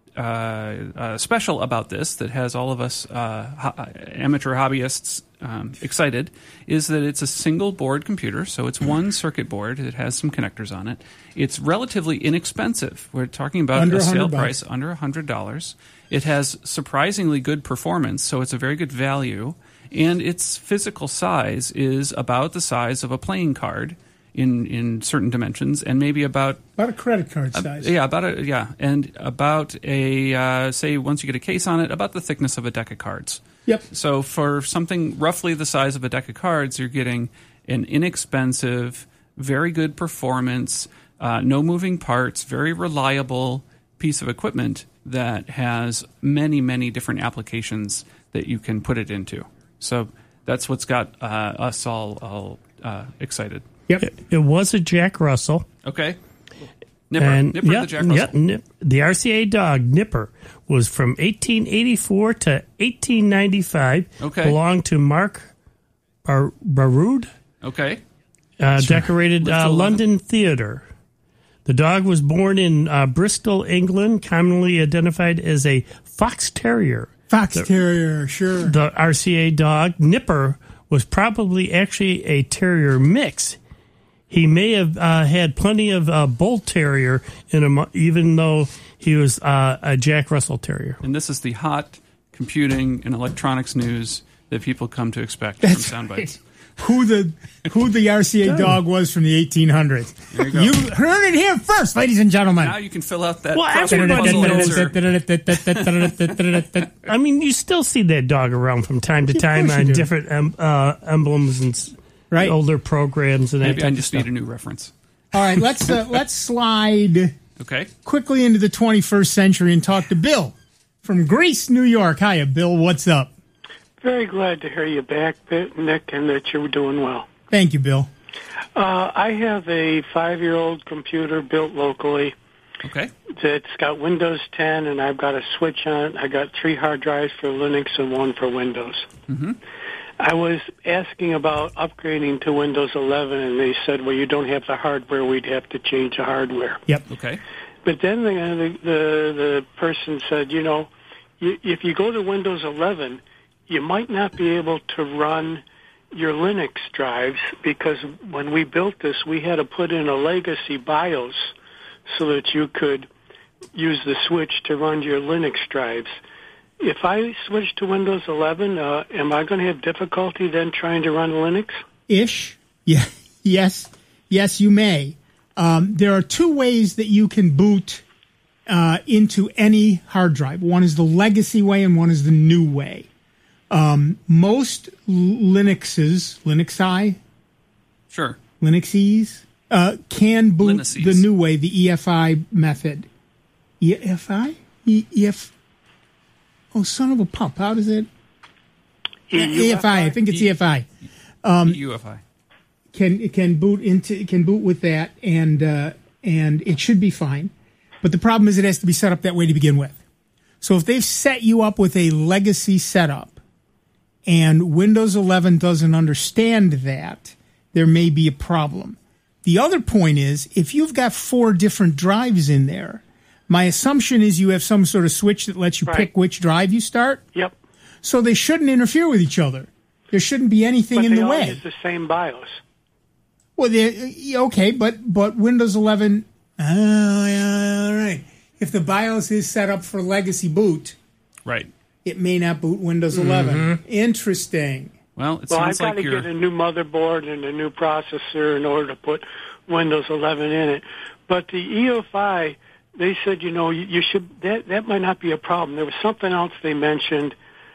special about this, that has all of us amateur hobbyists excited, is that it's a single board computer. So it's one circuit board. It has some connectors on it. It's relatively inexpensive. We're talking about a sale price under $100. It has surprisingly good performance, so it's a very good value. And its physical size is about the size of a playing card in certain dimensions, and maybe about a credit card size. And about a say, once you get a case on it, about the thickness of a deck of cards. Yep. So for something roughly the size of a deck of cards, you're getting an inexpensive, very good performance, no moving parts, very reliable piece of equipment that has many, many different applications that you can put it into. So that's what's got us all excited. Yep. It was a Jack Russell. Okay. Nipper the Jack Russell. Yeah, the RCA dog, Nipper, was from 1884 to 1895. Okay. Belonged to Mark Baroud. Okay. Decorated London Theatre. The dog was born in Bristol, England, commonly identified as a fox terrier. Terrier, sure. The RCA dog, Nipper, was probably actually a terrier mix. he may have had plenty of Bull Terrier in him, even though he was a Jack Russell Terrier. And this is the hot computing and electronics news that people come to expect from Soundbites. Who the RCA dog was from the 1800s. You heard it here first, ladies and gentlemen. Now you can fill out that puzzle answer. I mean, you still see that dog around from time to time on different emblems and older programs. And maybe I just need a new reference. All right, let's slide quickly into the 21st century and talk to Bill from Greece, New York. Hiya, Bill. What's up? Very glad to hear you back, Nick, and that you're doing well. Thank you, Bill. I have a 5-year-old computer built locally. Okay. That's got Windows 10, and I've got a switch on it. I got 3 hard drives for Linux and 1 for Windows. Mm-hmm. I was asking about upgrading to Windows 11, and they said, well, you don't have the hardware. We'd have to change the hardware. Yep. Okay. But then the person said, if you go to Windows 11, you might not be able to run your Linux drives because when we built this, we had to put in a legacy BIOS so that you could use the switch to run your Linux drives. If I switch to Windows 11, am I going to have difficulty then trying to run Linux? Ish. Yeah. Yes, you may. There are 2 ways that you can boot into any hard drive. One is the legacy way and one is the new way. Most Linuxes can boot the new way, the EFI method. EFI? Oh, son of a pup. How does it? EFI. I think it's EFI. EUFI. Can boot with that, and it should be fine. But the problem is it has to be set up that way to begin with. So if they've set you up with a legacy setup, and Windows 11 doesn't understand that, there may be a problem. The other point is, if you've got 4 different drives in there, my assumption is you have some sort of switch that lets you pick which drive you start. Yep. So they shouldn't interfere with each other. There shouldn't be anything in the way. But they all use the same BIOS. Well, okay, but Windows 11, all right. If the BIOS is set up for legacy boot, right, it may not boot Windows 11. Mm-hmm. Interesting. Well, it sounds I've got to get a new motherboard and a new processor in order to put Windows 11 in it. But the EFI, they said, you should. That might not be a problem. There was something else they mentioned,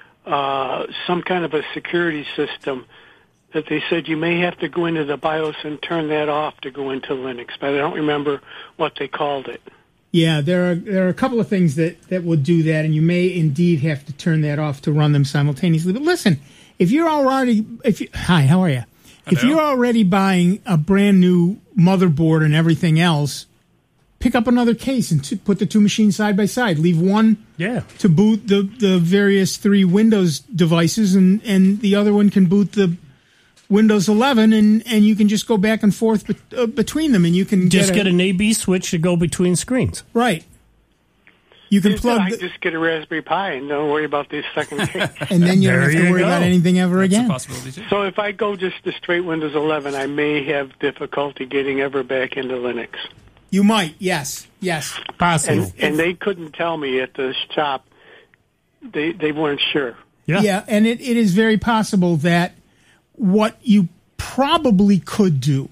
some kind of a security system that they said you may have to go into the BIOS and turn that off to go into Linux. But I don't remember what they called it. Yeah, there are a couple of things that will do that, and you may indeed have to turn that off to run them simultaneously. But listen, if you're already, hi, how are you? If you're already buying a brand new motherboard and everything else, pick up another case and put the 2 machines side by side. Leave one to boot the various 3 Windows devices, and the other one can boot the Windows 11, and you can just go back and forth between them, and you can get an AB switch to go between screens. Right. You can I just get a Raspberry Pi and don't worry about this second case. And then you don't have to worry about anything ever again. That's a possibility too. So if I go just to straight Windows 11, I may have difficulty getting ever back into Linux. You might, yes, possible. And they couldn't tell me at the shop. They weren't sure. Yeah, and it is very possible that what you probably could do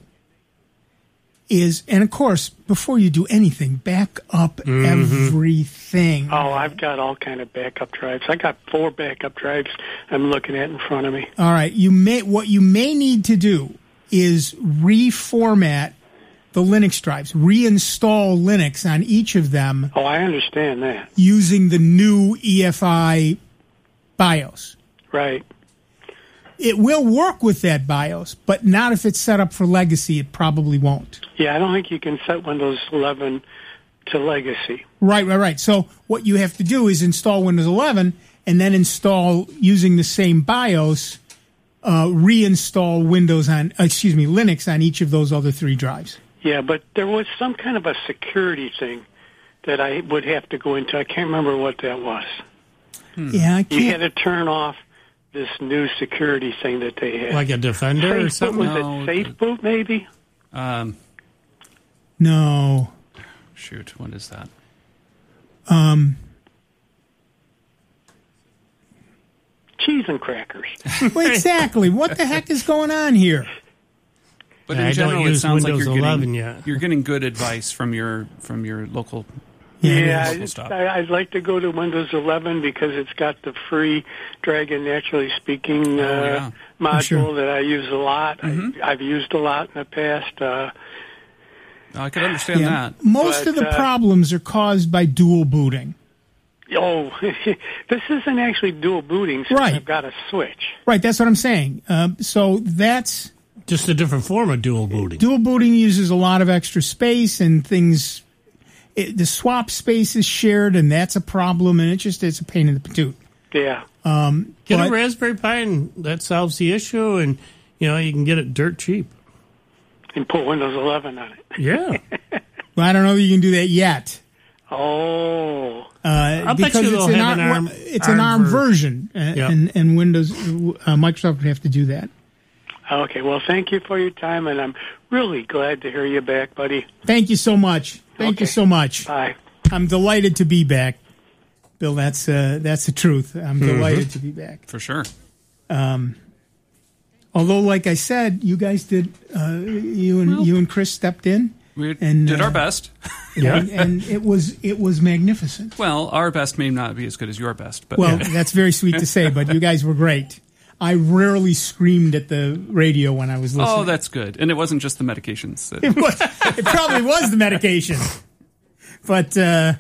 is, and of course, before you do anything, back up everything. Oh, I've got all kind of backup drives. I got 4 backup drives I'm looking at in front of me. All right, what you may need to do is reformat the Linux drives, reinstall Linux on each of them. Oh, I understand that. Using the new EFI BIOS. Right. It will work with that BIOS, but not if it's set up for legacy. It probably won't. Yeah, I don't think you can set Windows 11 to legacy. Right. So what you have to do is install Windows 11 and then install, using the same BIOS, reinstall Linux on each of those other 3 drives. Yeah, but there was some kind of a security thing that I would have to go into. I can't remember what that was. Yeah, I can't. You had to turn off this new security thing that they had. Like a Defender or something? Was it Safe Boot, maybe? No. Shoot, what is that? Cheese and crackers. Well, exactly. What the heck is going on here? But Yeah, in I don't general, it use sounds like Windows you're 11 getting yet. you're getting good advice from your local. Yeah, local stuff. I'd like to go to Windows 11 because it's got the free Dragon Naturally Speaking module Sure. that I use a lot. Mm-hmm. I've used a lot in the past. I could understand that. Most of the problems are caused by dual booting. Oh, this isn't actually dual booting, so Right. I've got a switch. Right, that's what I'm saying. So that's... Just a different form of dual booting. Dual booting uses a lot of extra space and things... the swap space is shared, and that's a problem, and it's a pain in the patoot. Yeah. Get a Raspberry Pi, and that solves the issue, and you can get it dirt cheap. And put Windows 11 on it. Yeah. Well, I don't know that you can do that yet. Oh. I'll bet because you it's they'll have an ARM. It's an ARM version, and Windows, Microsoft would have to do that. Okay, well, thank you for your time, and I'm really glad to hear you back, buddy. Thank you so much. Thank you so much. Bye. I'm delighted to be back, Bill. That's the truth. I'm delighted to be back For sure. Although, like I said, you guys did. You and Chris stepped in. We and, did our best. and it was magnificent. Well, our best may not be as good as your best, but that's very sweet to say. But you guys were great. I rarely screamed at the radio when I was listening. Oh, that's good. And it wasn't just the medications. It probably was the medication. But,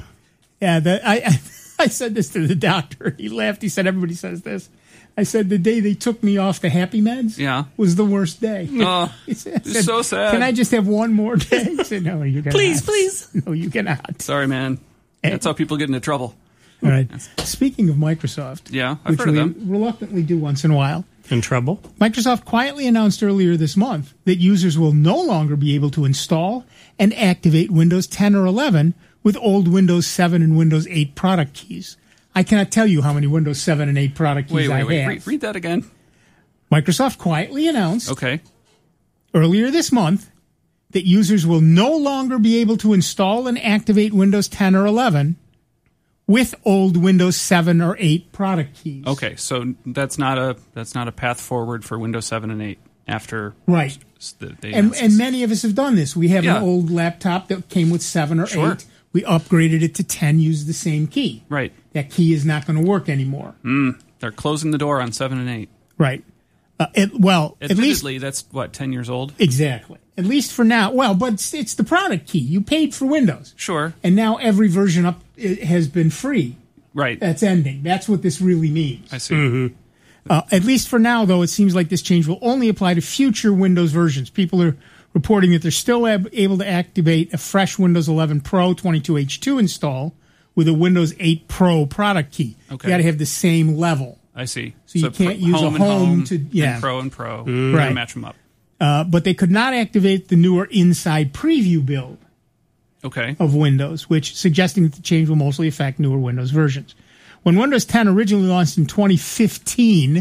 I said this to the doctor. He laughed. He said, everybody says this. I said, the day they took me off the happy meds was the worst day. Oh, it's so sad. Can I just have one more day? He said, no, you cannot. Please. No, you cannot. Sorry, man. That's how people get into trouble. All right. Speaking of Microsoft, I've which heard of we them. reluctantly do once in a while, in trouble. Microsoft quietly announced earlier this month that users will no longer be able to install and activate Windows 10 or 11 with old Windows 7 and Windows 8 product keys. I cannot tell you how many Windows 7 and 8 product keys I have. Read that again. Microsoft quietly announced Okay. earlier this month that users will no longer be able to install and activate Windows 10 or 11 with old Windows 7 or 8 product keys. Okay, so that's not a path forward for Windows 7 and 8 after right. And many of us have done this. We have an old laptop that came with 7 or 8. We upgraded it to 10, used the same key. Right. That key is not going to work anymore. They're closing the door on 7 and 8. Right. At least that's what, 10 years old? Exactly. At least for now. Well, but it's the product key. You paid for Windows. Sure. And now every version up has been free. Right. That's ending. That's what this really means. I see. At least for now, though, it seems like this change will only apply to future Windows versions. People are reporting that they're still able to activate a fresh Windows 11 Pro 22H2 install with a Windows 8 Pro product key. Okay. You got to have the same level. I see. So you can't use a home to and Pro and Pro. Right. Match them up. But they could not activate the newer Inside Preview build of Windows, which suggesting that the change will mostly affect newer Windows versions. When Windows 10 originally launched in 2015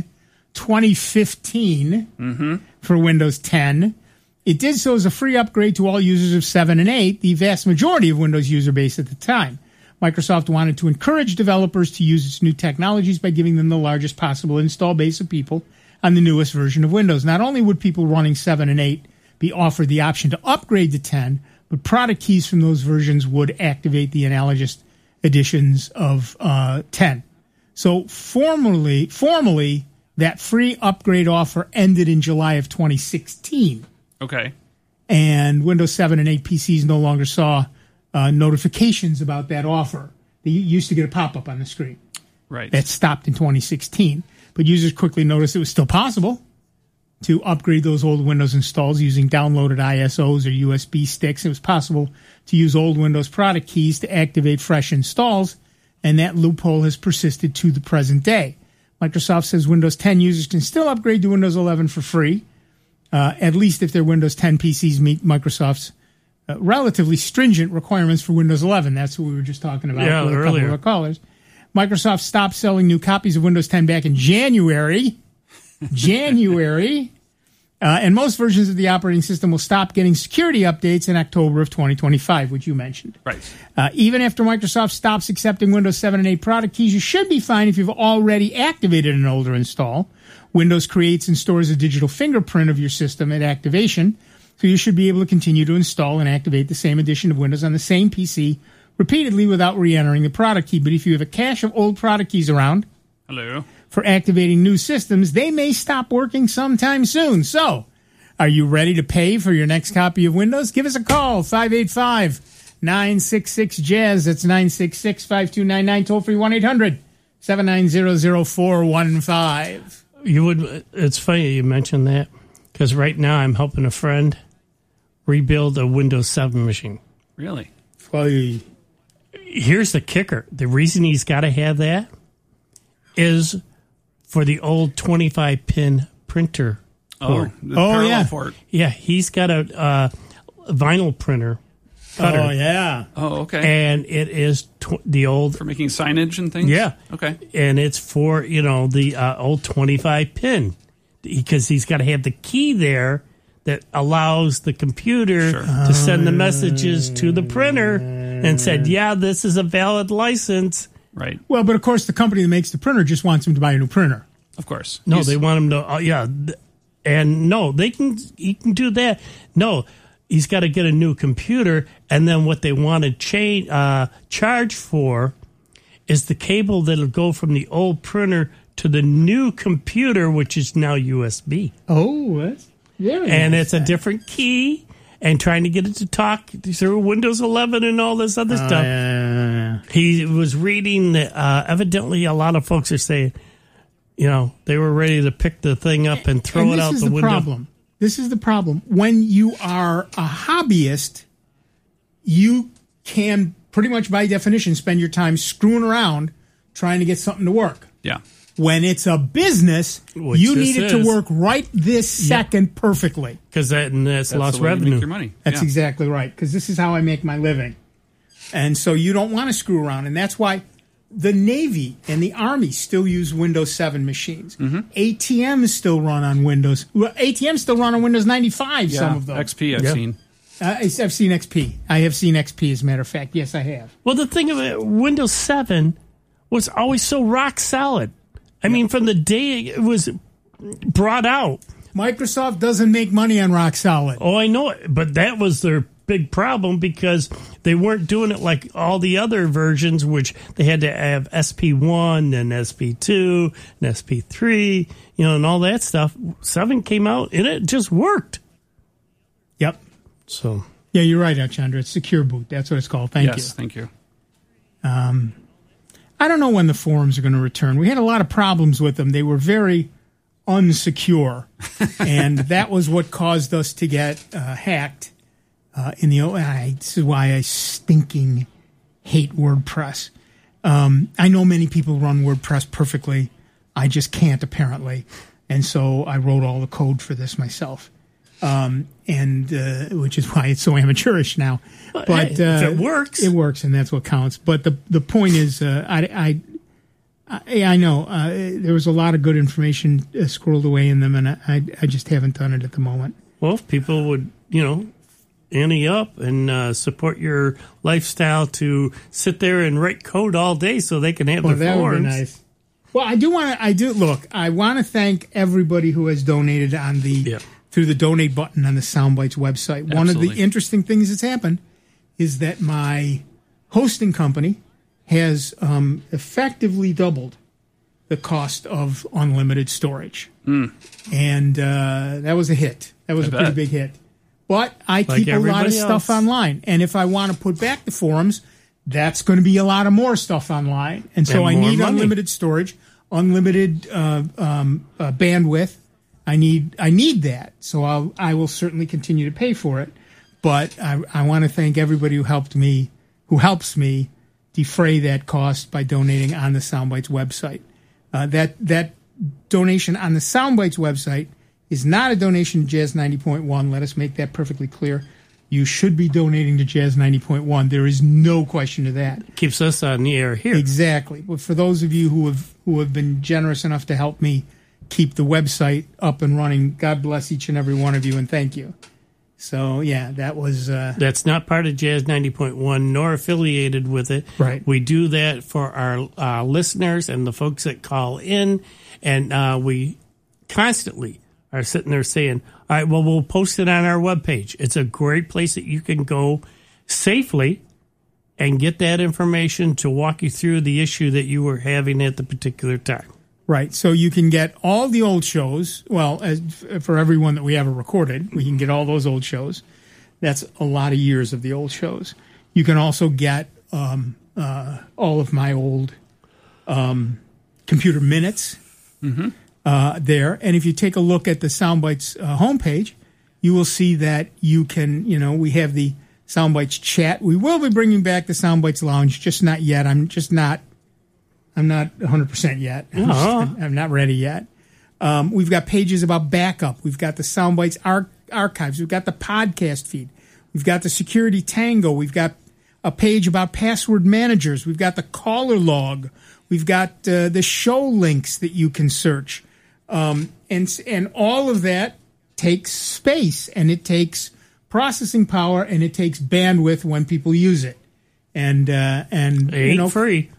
for Windows 10, it did so as a free upgrade to all users of 7 and 8, the vast majority of Windows user base at the time. Microsoft wanted to encourage developers to use its new technologies by giving them the largest possible install base of people on the newest version of Windows. Not only would people running 7 and 8 be offered the option to upgrade to 10, but product keys from those versions would activate the analogous editions of 10. So formally, that free upgrade offer ended in July of 2016. Okay. And Windows 7 and 8 PCs no longer saw notifications about that offer. They used to get a pop-up on the screen. Right. That stopped in 2016. But users quickly noticed it was still possible to upgrade those old Windows installs using downloaded ISOs or USB sticks. It was possible to use old Windows product keys to activate fresh installs, and that loophole has persisted to the present day. Microsoft says Windows 10 users can still upgrade to Windows 11 for free, at least if their Windows 10 PCs meet Microsoft's relatively stringent requirements for Windows 11. That's what we were just talking about with a couple of our callers. Microsoft stopped selling new copies of Windows 10 back in January. And most versions of the operating system will stop getting security updates in October of 2025, which you mentioned. Right. Even after Microsoft stops accepting Windows 7 and 8 product keys, you should be fine if you've already activated an older install. Windows creates and stores a digital fingerprint of your system at activation, so you should be able to continue to install and activate the same edition of Windows on the same PC repeatedly without re-entering the product key. But if you have a cache of old product keys around for activating new systems, they may stop working sometime soon. So, are you ready to pay for your next copy of Windows? Give us a call, 585-966-JAZZ. That's 966-5299, toll-free 1-800-790-0415. It's funny you mentioned that, because right now I'm helping a friend rebuild a Windows 7 machine. Really? Here's the kicker. The reason he's got to have that is for the old 25-pin printer port. Port. Yeah, he's got a vinyl printer. Cutter. Oh, yeah. Oh, okay. And it is the old... For making signage and things? Yeah. Okay. And it's for, the old 25-pin. Because he's got to have the key there that allows the computer to send the messages to the printer and said, yeah, this is a valid license. Right. Well, but of course, the company that makes the printer just wants him to buy a new printer. Of course. No, they want him to, And no, he can do that. No, he's got to get a new computer, and then what they want to charge for is the cable that'll go from the old printer to the new computer, which is now USB. Oh, that's very And nice. it's a different key, and trying to get it to talk through Windows 11 and all this other stuff. Yeah. He was reading that evidently a lot of folks are saying, they were ready to pick the thing up and throw it out the window. Problem. This is the problem. When you are a hobbyist, you can pretty much by definition spend your time screwing around trying to get something to work. Yeah. When it's a business, Which you this need it to is. work right this second perfectly. Because that's lost the way you revenue. make your money. That's Yeah. exactly right, because this is how I make my living. And so you don't want to screw around, and that's why the Navy and the Army still use Windows 7 machines. ATMs still run on Windows. Well, ATMs still run on Windows 95, Yeah. some of them. XP I've seen. I've seen XP. I have seen XP, as a matter of fact. Yes, I have. Well, the thing of it, Windows 7 was always so rock solid. I mean, from the day it was brought out. Microsoft doesn't make money on rock solid. Oh, I know it. But that was their big problem because they weren't doing it like all the other versions, which they had to have SP1 and SP2 and SP3, and all that stuff. 7 came out and it just worked. Yep. So. Yeah, you're right, Chandra. It's Secure Boot. That's what it's called. Thank you. Yes, thank you. I don't know when the forums are going to return. We had a lot of problems with them. They were very unsecure, and that was what caused us to get hacked. This is why I stinking hate WordPress. I know many people run WordPress perfectly. I just can't, apparently. And so I wrote all the code for this myself. Which is why it's so amateurish now. But if it works, it works, and that's what counts. But the point is, I know there was a lot of good information squirreled away in them, and I just haven't done it at the moment. Well, if people would, ante up and support your lifestyle to sit there and write code all day so they can have their that forums. would be nice. Well, I want to thank everybody who has donated on through the donate button on the Soundbites website. Absolutely. One of the interesting things that's happened is that my hosting company has effectively doubled the cost of unlimited storage. And that was a hit. That was a pretty big hit. But I keep a lot of stuff online. And if I want to put back the forums, that's going to be a lot of more stuff online. And so I need unlimited storage, unlimited bandwidth. I need that. So I will certainly continue to pay for it. But I want to thank everybody who helps me defray that cost by donating on the Soundbites website. That donation on the Soundbites website is not a donation to Jazz 90.1. Let us make that perfectly clear. You should be donating to Jazz 90.1. There is no question to that. Keeps us on the air here. Exactly. But for those of you who have been generous enough to help me keep the website up and running. God bless each and every one of you, and thank you. So, yeah, that was... That's not part of Jazz 90.1, nor affiliated with it. Right. We do that for our listeners and the folks that call in, and we constantly are sitting there saying, all right, well, we'll post it on our webpage. It's a great place that you can go safely and get that information to walk you through the issue that you were having at the particular time. Right, so you can get all the old shows. Well, for everyone that we ever recorded, we can get all those old shows. That's a lot of years of the old shows. You can also get all of my old computer minutes there. And if you take a look at the Soundbites homepage, you will see that you can, we have the Soundbites chat. We will be bringing back the Soundbites Lounge, just not yet. I'm not 100% yet. I'm not ready yet. We've got pages about backup. We've got the Soundbites archives. We've got the podcast feed. We've got the Security Tango. We've got a page about password managers. We've got the caller log. We've got the show links that you can search. And all of that takes space, and it takes processing power, and it takes bandwidth when people use it. And free.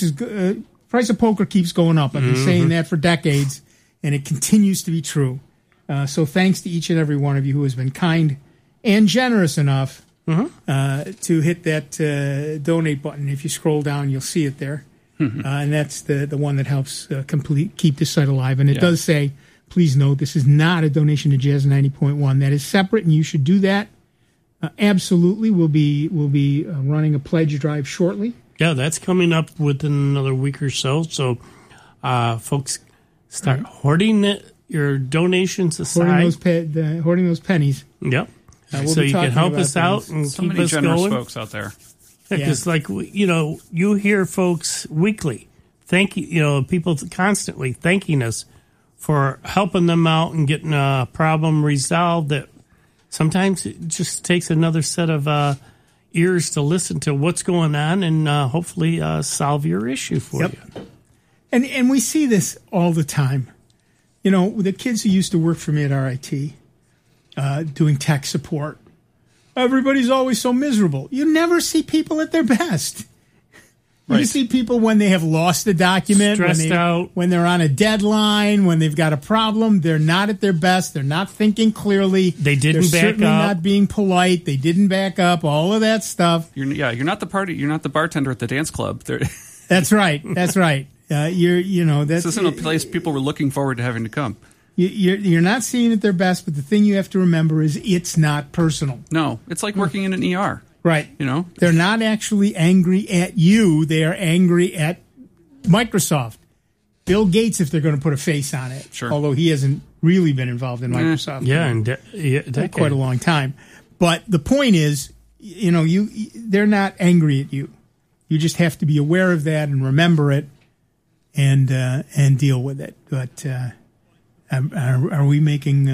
Price of poker keeps going up. I've been saying that for decades, and it continues to be true. So thanks to each and every one of you who has been kind and generous enough to hit that donate button. If you scroll down, you'll see it there. And that's the one that helps keep this site alive. And it does say, please note, this is not a donation to Jazz 90.1. That is separate, and you should do that. Absolutely. We'll be running a pledge drive shortly. Yeah, that's coming up within another week or so. So, folks, start hoarding your donations aside. Hoarding those pennies. Yep. So you can help us out and so keep many us generous going. folks out there. Because, you hear folks weekly, people constantly thanking us for helping them out and getting a problem resolved. That sometimes it just takes another set of ears to listen to what's going on and hopefully solve your issue for you. And we see this all the time. The kids who used to work for me at RIT, doing tech support, everybody's always so miserable. You never see people at their best. Right. You see people when they have lost a document, stressed out, when they're on a deadline, when they've got a problem. They're not at their best. They're not thinking clearly. They didn't they're back certainly up. Not being polite. They didn't back up. All of that stuff. You're not the bartender at the dance club. That's right. That's right. This isn't a place people were looking forward to having to come. You're not seeing at their best, but the thing you have to remember is it's not personal. No, it's like working in an ER. Right. They're not actually angry at you. They are angry at Microsoft. Bill Gates, if they're going to put a face on it. Sure. Although he hasn't really been involved in Microsoft for quite a long time. But the point is, they're not angry at you. You just have to be aware of that and remember it and deal with it. But are we making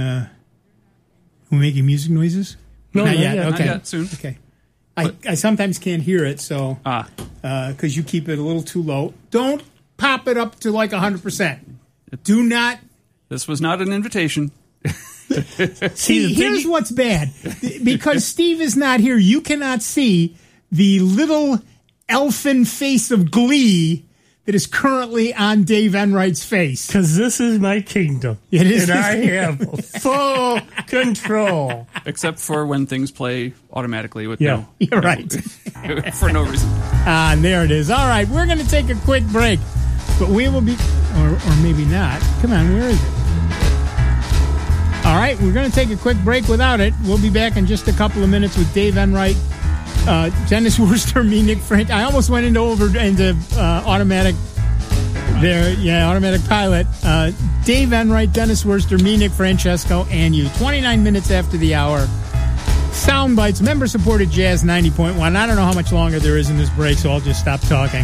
music noises? No, not yet. Not Okay. yet. Soon. Okay. I sometimes can't hear it, so because you keep it a little too low. Don't pop it up to like 100%. Do not. This was not an invitation. See, here's what's bad. Because Steve is not here, you cannot see the little elfin face of glee that is currently on Dave Enright's face. Because this is my kingdom. It is. And I have full control. Except for when things play automatically with You're right. for no reason. And there it is. All right, we're going to take a quick break. But we will be, or maybe not. Come on, where is it? All right, we're going to take a quick break without it. We'll be back in just a couple of minutes with Dave Enright, Dennis Worster, me, Nick Frank. I almost went into automatic there. Yeah, automatic pilot. Dave Enright, Dennis Worster, me, Nick Francesco, and you. 29 minutes after the hour. Soundbites, member-supported Jazz 90.1. I don't know how much longer there is in this break, so I'll just stop talking.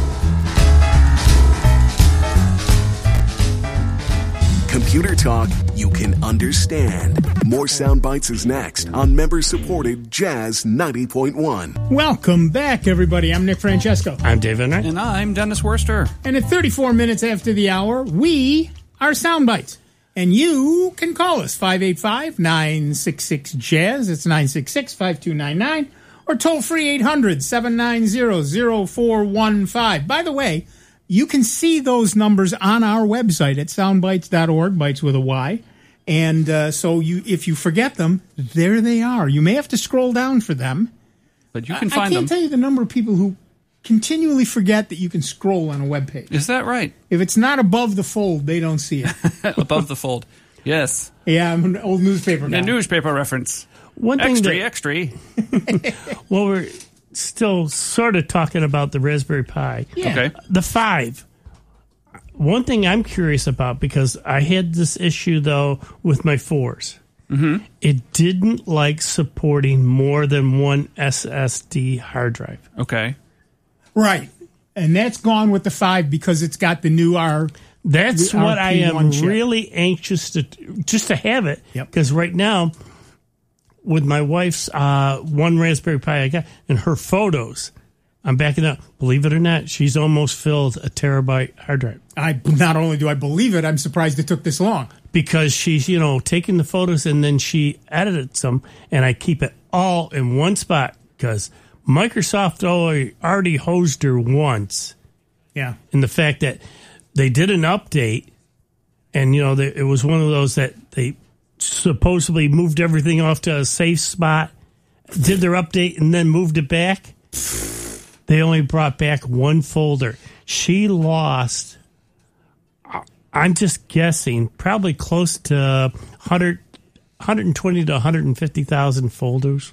Computer talk you can understand. More Soundbites is next on member-supported Jazz 90.1. Welcome back, everybody. I'm Nick Francesco. I'm Dave Enright. And I'm Dennis Worster. And at 34 minutes after the hour, we are our sound bites. And you can call us, 585-966-JAZZ. It's 966-5299. Or toll free 800-790-0415. By the way, you can see those numbers on our website at soundbites.org, bites with a Y. And so if you forget them, there they are. You may have to scroll down for them. But you can find them. I can't tell you the number of people who continually forget that you can scroll on a web page. Is that right? If it's not above the fold, they don't see it. Above the fold. Yes. Yeah, I'm an old newspaper guy. A newspaper reference. One thing extra. Well, we're still sort of talking about the Raspberry Pi. Yeah. Okay. The 5. One thing I'm curious about, because I had this issue, though, with my 4s. Mm-hmm. It didn't like supporting more than one SSD hard drive. Okay. Right. And that's gone with the 5 because it's got the new R. That's what I am chip. really anxious to have it. Yep. Because right now, with my wife's one Raspberry Pi I got, and her photos, I'm backing up. Believe it or not, she's almost filled a terabyte hard drive. Not only do I believe it, I'm surprised it took this long. Because she's, taking the photos and then she edited some, and I keep it all in one spot because Microsoft already hosed her once. Yeah. And the fact that they did an update, and, it was one of those that they supposedly moved everything off to a safe spot, did their update, and then moved it back. They only brought back one folder. She lost, I'm just guessing, probably close to 120 to 150,000 folders.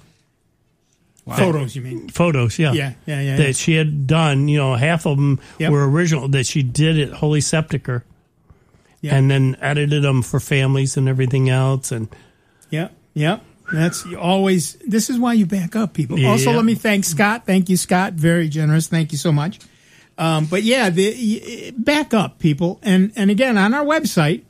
Wow. Photos, you mean? Photos, yeah. Yeah. That she had done, half of them were original, that she did at Holy Sepulchre. Yep. And then edited them for families and everything else. And Yep. That's always, this is why you back up, people. Yeah. Also, let me thank Scott. Thank you, Scott. Very generous. Thank you so much. But yeah, back up, people. And again, on our website,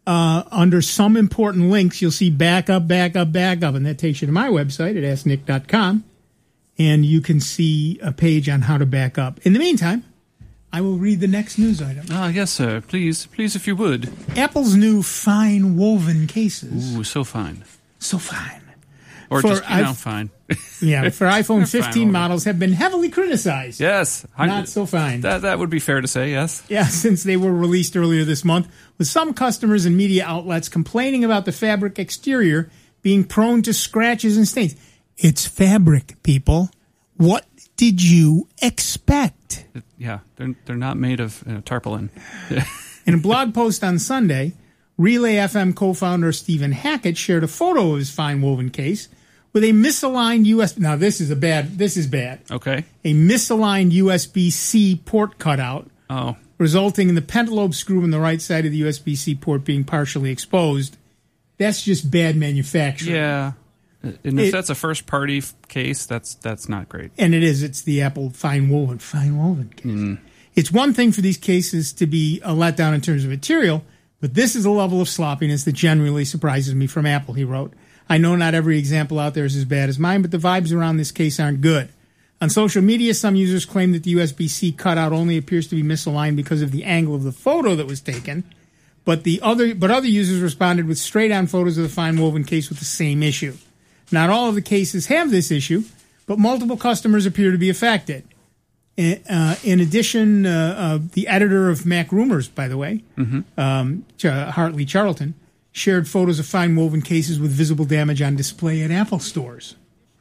under some important links, you'll see back up. And that takes you to my website at asknick.com. And you can see a page on how to back up. In the meantime, I will read the next news item. Yes, sir. Please, if you would. Apple's new fine woven cases. Ooh, so fine. So fine. Or just, fine. Yeah, for iPhone 15 models have been heavily criticized. Yes. Not so fine. That would be fair to say, yes. Yeah, since they were released earlier this month, with some customers and media outlets complaining about the fabric exterior being prone to scratches and stains. It's fabric, people. What did you expect? Yeah, they're not made of tarpaulin. In a blog post on Sunday, Relay FM co-founder Stephen Hackett shared a photo of his fine woven case with a misaligned USB. Now this is bad. Okay. A misaligned USB-C port cutout. Oh. Resulting in the pentalobe screw on the right side of the USB-C port being partially exposed. That's just bad manufacturing. Yeah. And if that's a first-party case, that's not great. And it is. It's the Apple fine woven case. Mm. It's one thing for these cases to be a letdown in terms of material, but this is a level of sloppiness that genuinely surprises me from Apple, he wrote. I know not every example out there is as bad as mine, but the vibes around this case aren't good. On social media, some users claim that the USB-C cutout only appears to be misaligned because of the angle of the photo that was taken, but other users responded with straight-on photos of the fine woven case with the same issue. Not all of the cases have this issue, but multiple customers appear to be affected. In addition, the editor of Mac Rumors, by the way, Hartley Charlton, shared photos of fine woven cases with visible damage on display at Apple stores.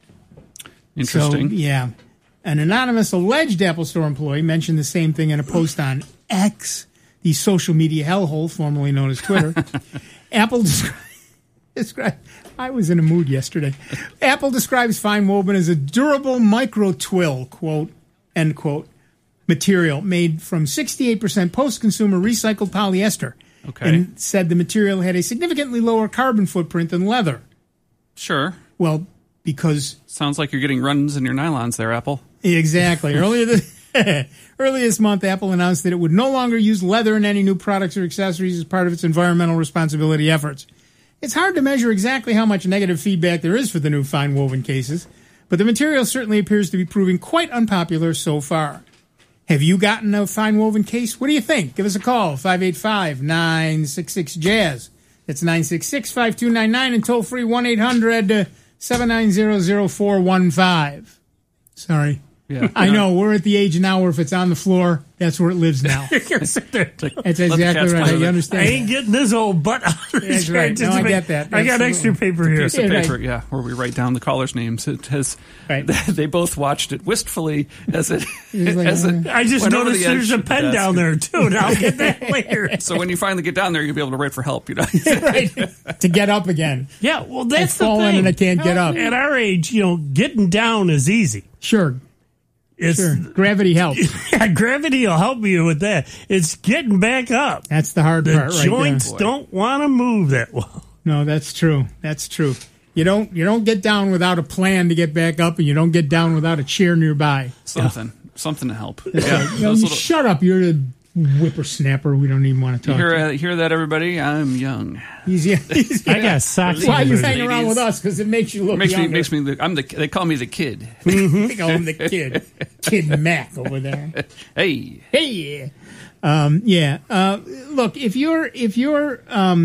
Interesting. So, yeah. An anonymous alleged Apple Store employee mentioned the same thing in a post on X, the social media hellhole formerly known as Twitter. Apple described. I was in a mood yesterday. Apple describes fine woven as a durable micro twill, quote, end quote, material made from 68% post-consumer recycled polyester. Okay. And said the material had a significantly lower carbon footprint than leather. Sure. Well, because... Sounds like you're getting runs in your nylons there, Apple. Exactly. Earlier this month, Apple announced that it would no longer use leather in any new products or accessories as part of its environmental responsibility efforts. It's hard to measure exactly how much negative feedback there is for the new fine woven cases, but the material certainly appears to be proving quite unpopular so far. Have you gotten a fine woven case? What do you think? Give us a call, 585-966-JAZZ. That's 966-5299 and toll free 1-800-790-0415. Sorry. Yeah. I know, we're at the age now where if it's on the floor, that's where it lives now. That's exactly right. You understand? I ain't getting this old butt out of this. That's right. No, I get that. I got extra paper here. Piece of paper, where we write down the callers' names. It has. Right. They both watched it wistfully as it. I just noticed there's a pen down there too, and I'll get that later. So when you finally get down there, you'll be able to write for help. Right. To get up again. Yeah, well, that's the fallen thing. And I can't get up. At our age, getting down is easy. Sure. Gravity helps. Yeah, gravity will help you with that. It's getting back up. That's the hard part, right? The joints don't want to move that well. No, that's true. That's true. You don't get down without a plan to get back up, and you don't get down without a chair nearby. Something to help. Shut up. You're the whippersnapper. We don't even want to talk. Hear that, everybody? I'm young. I got socks. That's why you hang around with us, because it makes you look younger. Makes me. They call me the kid. They call him the kid. Kid Mac over there. Hey. Look, if you're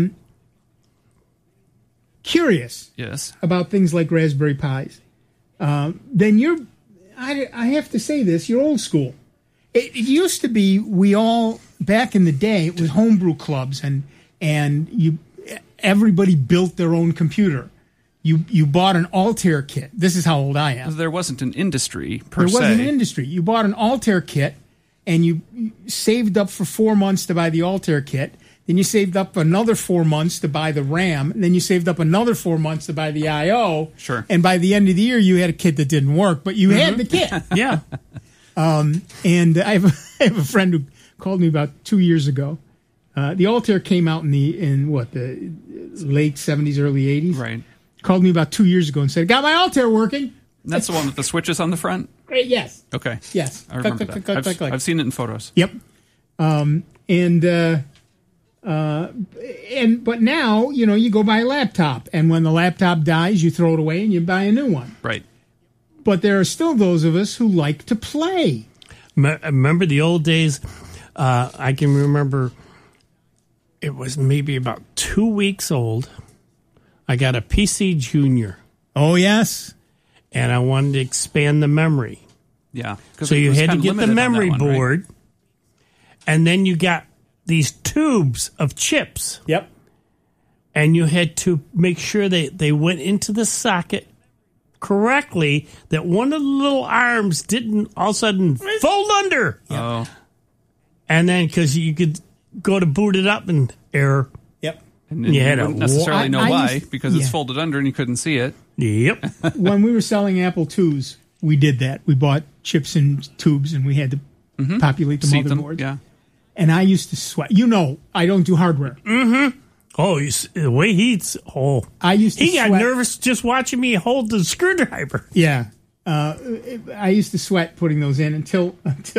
curious, yes, about things like Raspberry Pis, then you're. I have to say this. You're old school. It used to be back in the day, it was homebrew clubs, and everybody built their own computer. You bought an Altair kit. This is how old I am. There wasn't an industry per se. There wasn't an industry. You bought an Altair kit, and you saved up for 4 months to buy the Altair kit. Then you saved up another 4 months to buy the RAM. And then you saved up another 4 months to buy the I/O. Sure. And by the end of the year, you had a kit that didn't work, but you had the kit. Yeah. And I have a friend who called me about 2 years ago. The Altair came out in the late 70s, early 80s. Right. Called me about 2 years ago and said, "Got my Altair working." That's the one with the switches on the front? Yes. Okay. Yes. I remember that. I've seen it in photos. Yep. But now, you go buy a laptop, and when the laptop dies, you throw it away and you buy a new one. Right. But there are still those of us who like to play. Remember the old days? I can remember it was maybe about 2 weeks old. I got a PC Junior. Oh, yes. And I wanted to expand the memory. Yeah. So you had to get the memory board. Right? And then you got these tubes of chips. Yep. And you had to make sure they went into the socket correctly, that one of the little arms didn't all of a sudden fold under. Oh. And then, because you could go to boot it up and error. Yep. And you wouldn't necessarily know why, because it's folded under and you couldn't see it. Yep. When we were selling Apple IIs, we did that. We bought chips and tubes, and we had to populate the motherboard. Yeah. And I used to sweat. I don't do hardware. Mm-hmm. Oh, the way he's... I used to He got sweat. nervous just watching me hold the screwdriver. Yeah. I used to sweat putting those in until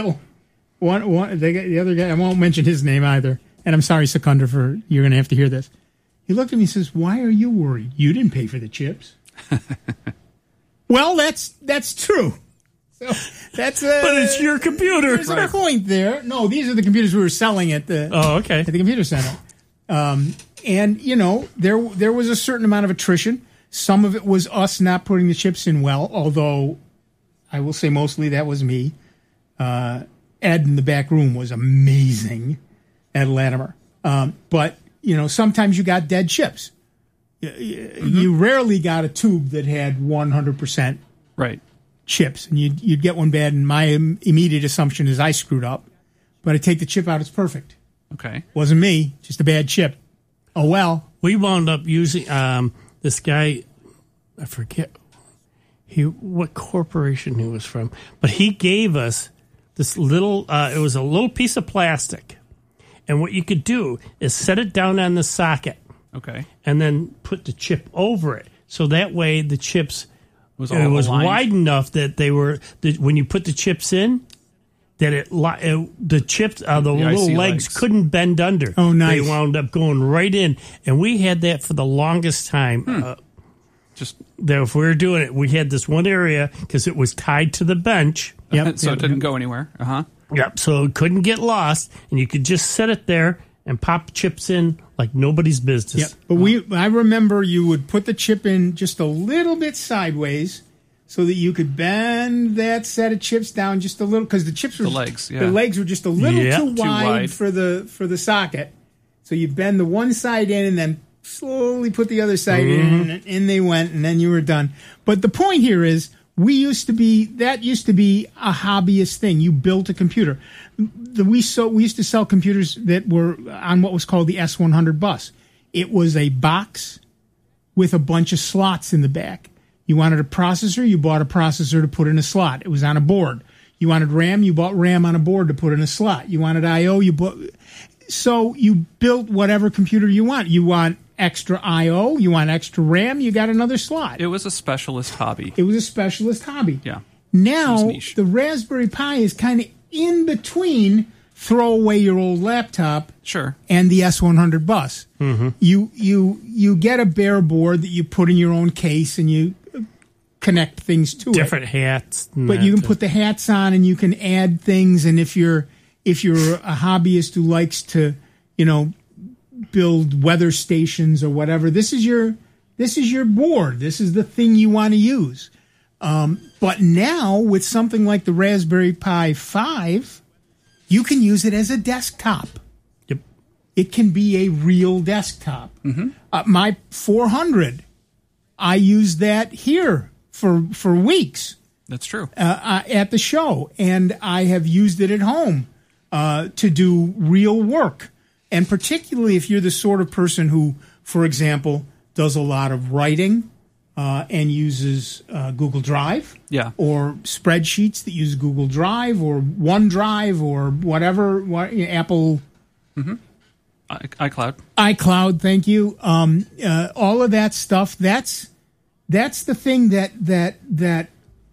the other guy, I won't mention his name either, and I'm sorry, Secunda, you're going to have to hear this. He looked at me and says, "Why are you worried? You didn't pay for the chips." Well, that's true. So that's but it's your computer. There's a point there. No, these are the computers we were selling at the at the computer center. And there was a certain amount of attrition. Some of it was us not putting the chips in well, although I will say mostly that was me. Ed in the back room was amazing, Ed Latimer. But sometimes you got dead chips. You rarely got a tube that had 100% right chips, and you'd get one bad, and my immediate assumption is I screwed up. But I take the chip out, it's perfect. Okay. Wasn't me, just a bad chip. Oh, well. We wound up using this guy, I forget what corporation he was from, but he gave us this little, it was a little piece of plastic. And what you could do is set it down on the socket. Okay. And then put the chip over it. So that way the chips, was wide enough that they were, when you put the chips in, that the chips, the little legs couldn't bend under. Oh, nice. They wound up going right in. And we had that for the longest time. Just that if we were doing it, we had this one area because it was tied to the bench. Yep. So it didn't go anywhere. Yep, so it couldn't get lost, and you could just set it there and pop chips in like nobody's business. Yep. But I remember you would put the chip in just a little bit sideways so that you could bend that set of chips down just a little, because the chips were the legs were just a little too wide for the socket. So you bend the one side in and then slowly put the other side in, and in they went, and then you were done. But the point here is, that used to be a hobbyist thing. You built a computer. We used to sell computers that were on what was called the S100 bus. It was a box with a bunch of slots in the back. You wanted a processor, you bought a processor to put in a slot. It was on a board. You wanted RAM, you bought RAM on a board to put in a slot. You wanted I/O, so you built whatever computer you want. You want extra I/O, you want extra RAM, you got another slot. It was a specialist hobby. Yeah. Now, the Raspberry Pi is kind of in between throw away your old laptop and the S100 bus. Mm-hmm. You get a bare board that you put in your own case and you connect things to different hats. But you can put the hats on and you can add things, and if you're a hobbyist who likes to, build weather stations or whatever, this is your board. This is the thing you want to use. But now with something like the Raspberry Pi 5, you can use it as a desktop. Yep. It can be a real desktop. Mm-hmm. My 400, I used that here for weeks. That's true. At the show, and I have used it at home to do real work. And particularly if you're the sort of person who, for example, does a lot of writing and uses Google Drive, or spreadsheets that use Google Drive or OneDrive or whatever, Apple, iCloud. Thank you. All of that stuff. That's the thing that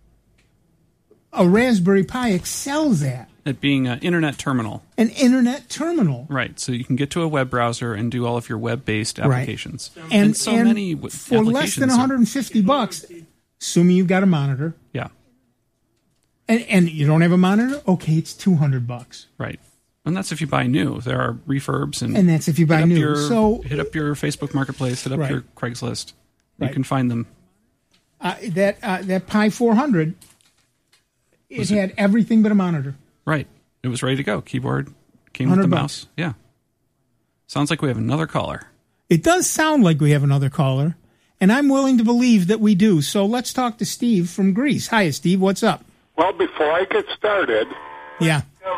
a Raspberry Pi excels at. It being an internet terminal. An internet terminal. Right. So you can get to a web browser and do all of your web-based applications. Right. And so many for less than $150, assuming you've got a monitor. Yeah. And you don't have a monitor? Okay, it's $200. Right. And that's if you buy new. There are refurbs. And that's if you buy new. Hit up your Facebook Marketplace. Hit up your Craigslist. You can find them. That Pi 400, it had everything but a monitor. Right. It was ready to go. Keyboard came with the mouse. Yeah. Sounds like we have another caller. It does sound like we have another caller, and I'm willing to believe that we do. So let's talk to Steve from Greece. Hi, Steve. What's up? Well, before I get started... Yeah.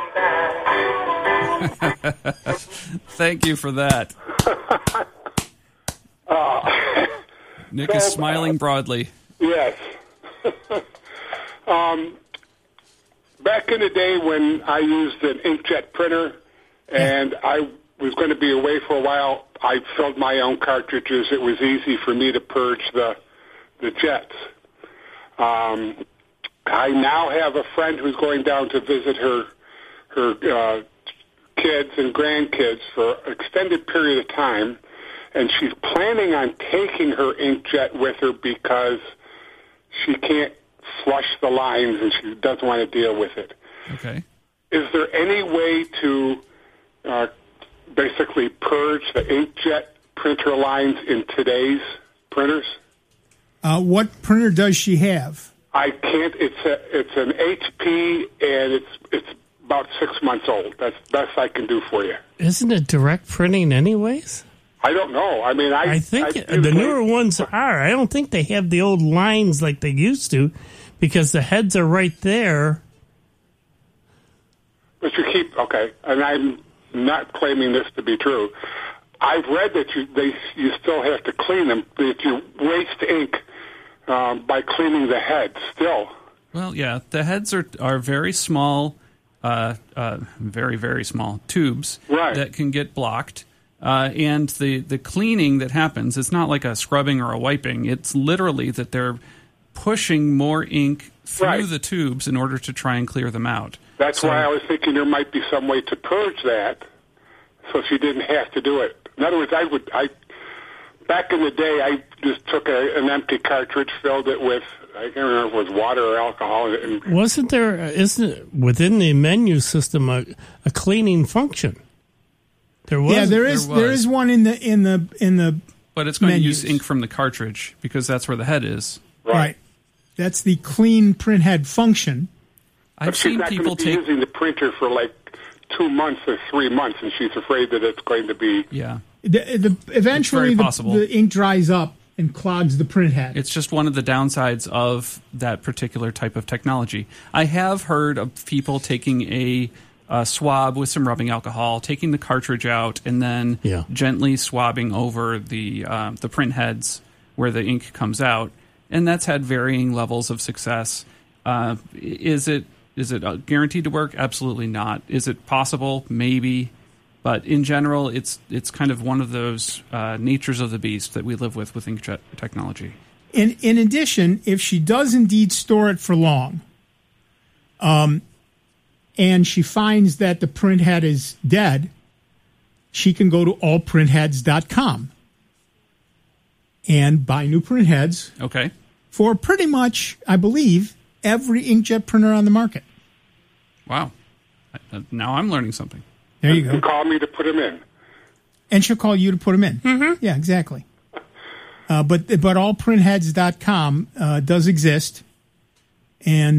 Thank you for that. Nick is smiling broadly. Yes. Back in the day when I used an inkjet printer and I was going to be away for a while, I filled my own cartridges. It was easy for me to purge the jets. I now have a friend who's going down to visit her kids and grandkids for an extended period of time, and she's planning on taking her inkjet with her because she can't flush the lines and she doesn't want to deal with it. Okay. Is there any way to basically purge the inkjet printer lines in today's printers? What printer does she have? I can't. It's an HP and it's about 6 months old. That's the best I can do for you. Isn't it direct printing anyways? I don't know. I mean, I think the newer ones are. I don't think they have the old lines like they used to, because the heads are right there. But you keep and I'm not claiming this to be true. I've read that you still have to clean them. That you waste ink by cleaning the head still. Well, yeah, the heads are very small, very, very small tubes that can get blocked. And the cleaning that happens, it's not like a scrubbing or a wiping. It's literally that they're pushing more ink through the tubes in order to try and clear them out. That's why I was thinking there might be some way to purge that so she didn't have to do it. In other words, I back in the day, I just took an empty cartridge, filled it with, I can't remember if it was water or alcohol. And Wasn't there, isn't within the menu system a cleaning function? There was. Yeah, there is one in the. But it's going menus. to use ink from the cartridge because that's where the head is. Right. That's the clean print head function. I've seen people take using the printer for like 2 months or 3 months, and she's afraid that it's going to be Eventually the ink dries up and clogs the print head. It's just one of the downsides of that particular type of technology. I have heard of people taking a swab with some rubbing alcohol, taking the cartridge out, and then gently swabbing over the print heads where the ink comes out, and that's had varying levels of success. Is it guaranteed to work? Absolutely not. Is it possible? Maybe. But in general, it's kind of one of those natures of the beast that we live with inkjet technology. In addition, if she does indeed store it for long, and she finds that the print head is dead, she can go to allprintheads.com and buy new print heads. Okay. For pretty much, I believe, every inkjet printer on the market. Wow. Now I'm learning something. There you go. And call me to put them in. And she'll call you to put them in. Mm-hmm. Yeah, exactly. But allprintheads.com does exist, and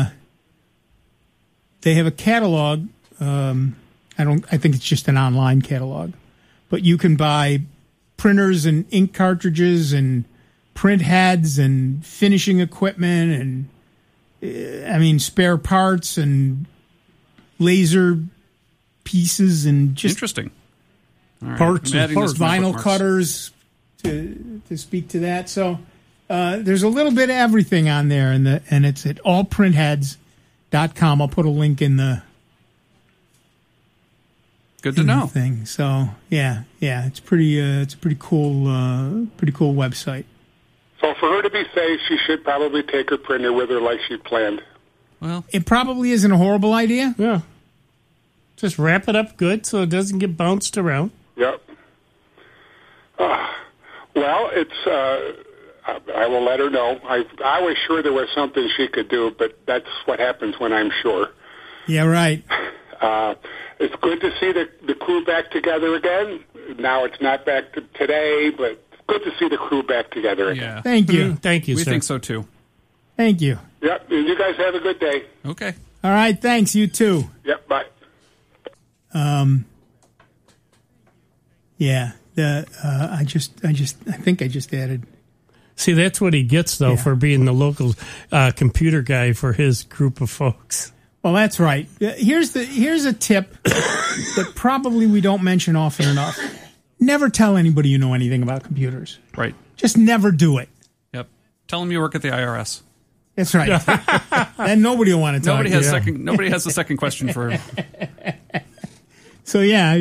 they have a catalog. I think it's just an online catalog, but you can buy printers and ink cartridges and print heads and finishing equipment and spare parts and laser pieces and just interesting parts and vinyl cutters to speak to that. So there's a little bit of everything on there, and it's at allprintheads.com. I'll put a link in the good to know thing. So yeah, it's a pretty cool website. So for her to be safe, she should probably take her printer with her like she planned. Well, it probably isn't a horrible idea. Yeah. Just wrap it up good so it doesn't get bounced around. Yep. Well, it's. I will let her know. I was sure there was something she could do, but that's what happens when I'm sure. Yeah, right. It's good to see the crew back together again. Now it's not back to today, but it's good to see the crew back together again. Yeah. Thank you. Thank you, We sir. think so, too. Thank you. Yep. And you guys have a good day. Okay. All right. Thanks. You too. Yep. Bye. Yeah. I think I just added. See, that's what he gets, though, for being the local computer guy for his group of folks. Well, that's right. Here's a tip that probably we don't mention often enough. Never tell anybody you know anything about computers. Right. Just never do it. Yep. Tell them you work at the IRS. That's right. And nobody will want to talk Nobody to has you. Nobody has a second question for him. So yeah,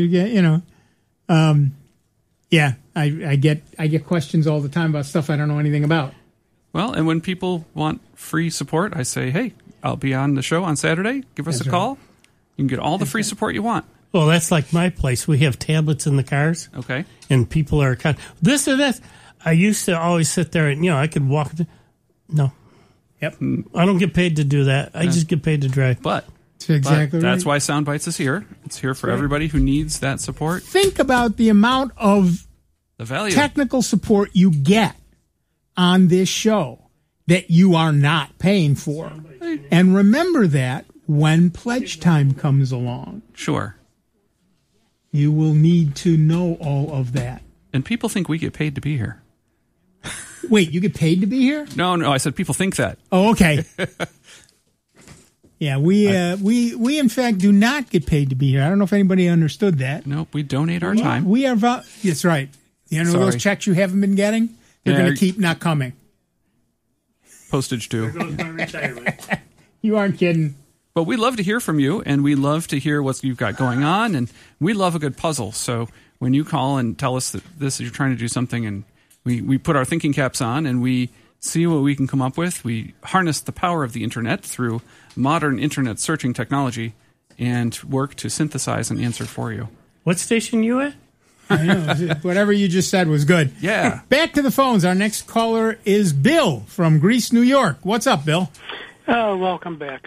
I get questions all the time about stuff I don't know anything about. Well, and when people want free support, I say, hey, I'll be on the show on Saturday. Give us a call. You can get all the free support you want. Well, that's like my place. We have tablets in the cars. Okay. And people are kind of, this or that. I used to always sit there and, I could walk. No. Yep. I don't get paid to do that. I just get paid to drive. But that's why Soundbites is here. It's here for everybody who needs that support. Think about the amount of the value technical support you get on this show that you are not paying for. And remember that when pledge time comes along. Sure. You will need to know all of that. And people think we get paid to be here. Wait, you get paid to be here? No, I said people think that. Oh, okay. Yeah, we in fact do not get paid to be here. I don't know if anybody understood that. Nope, we donate our time. We are. That's right. Those checks you haven't been getting, they're going to keep not coming. Postage due. There goes my retirement. You aren't kidding. But we love to hear from you, and we love to hear what you've got going on, and we love a good puzzle. So when you call and tell us that you're trying to do something, and we put our thinking caps on, and we see what we can come up with. We harness the power of the internet through modern internet searching technology and work to synthesize an answer for you. What station you at? I know. Whatever you just said was good. Yeah. Back to the phones. Our next caller is Bill from Greece, New York. What's up, Bill? Welcome back.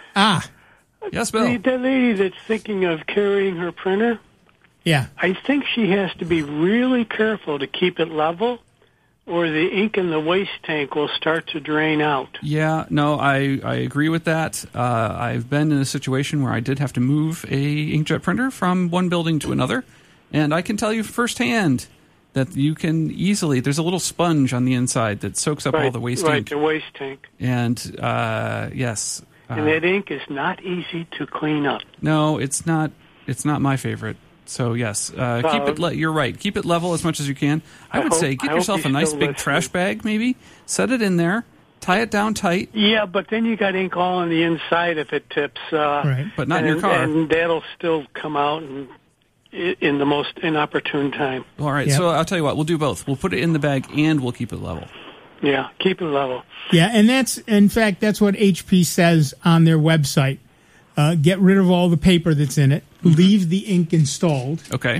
Yes, Bill. The lady that's thinking of carrying her printer, Yeah. I think she has to be really careful to keep it level, or the ink in the waste tank will start to drain out. Yeah, no, I agree with that. I've been in a situation where I did have to move a inkjet printer from one building to another, and I can tell you firsthand that you can easily, there's a little sponge on the inside that soaks up all the waste ink. Right, the waste tank. And, yes. And that ink is not easy to clean up. No, it's not my favorite. So, yes, keep it. You're right. Keep it level as much as you can. I would say get yourself a nice big trash bag, maybe. Set it in there. Tie it down tight. Yeah, but then you got ink all on the inside if it tips. Right. But not in your car. And that'll still come out in the most inopportune time. All right, so I'll tell you what. We'll do both. We'll put it in the bag and we'll keep it level. Yeah, keep it level. Yeah, and that's what HP says on their website. Get rid of all the paper that's in it. Leave the ink installed. Okay.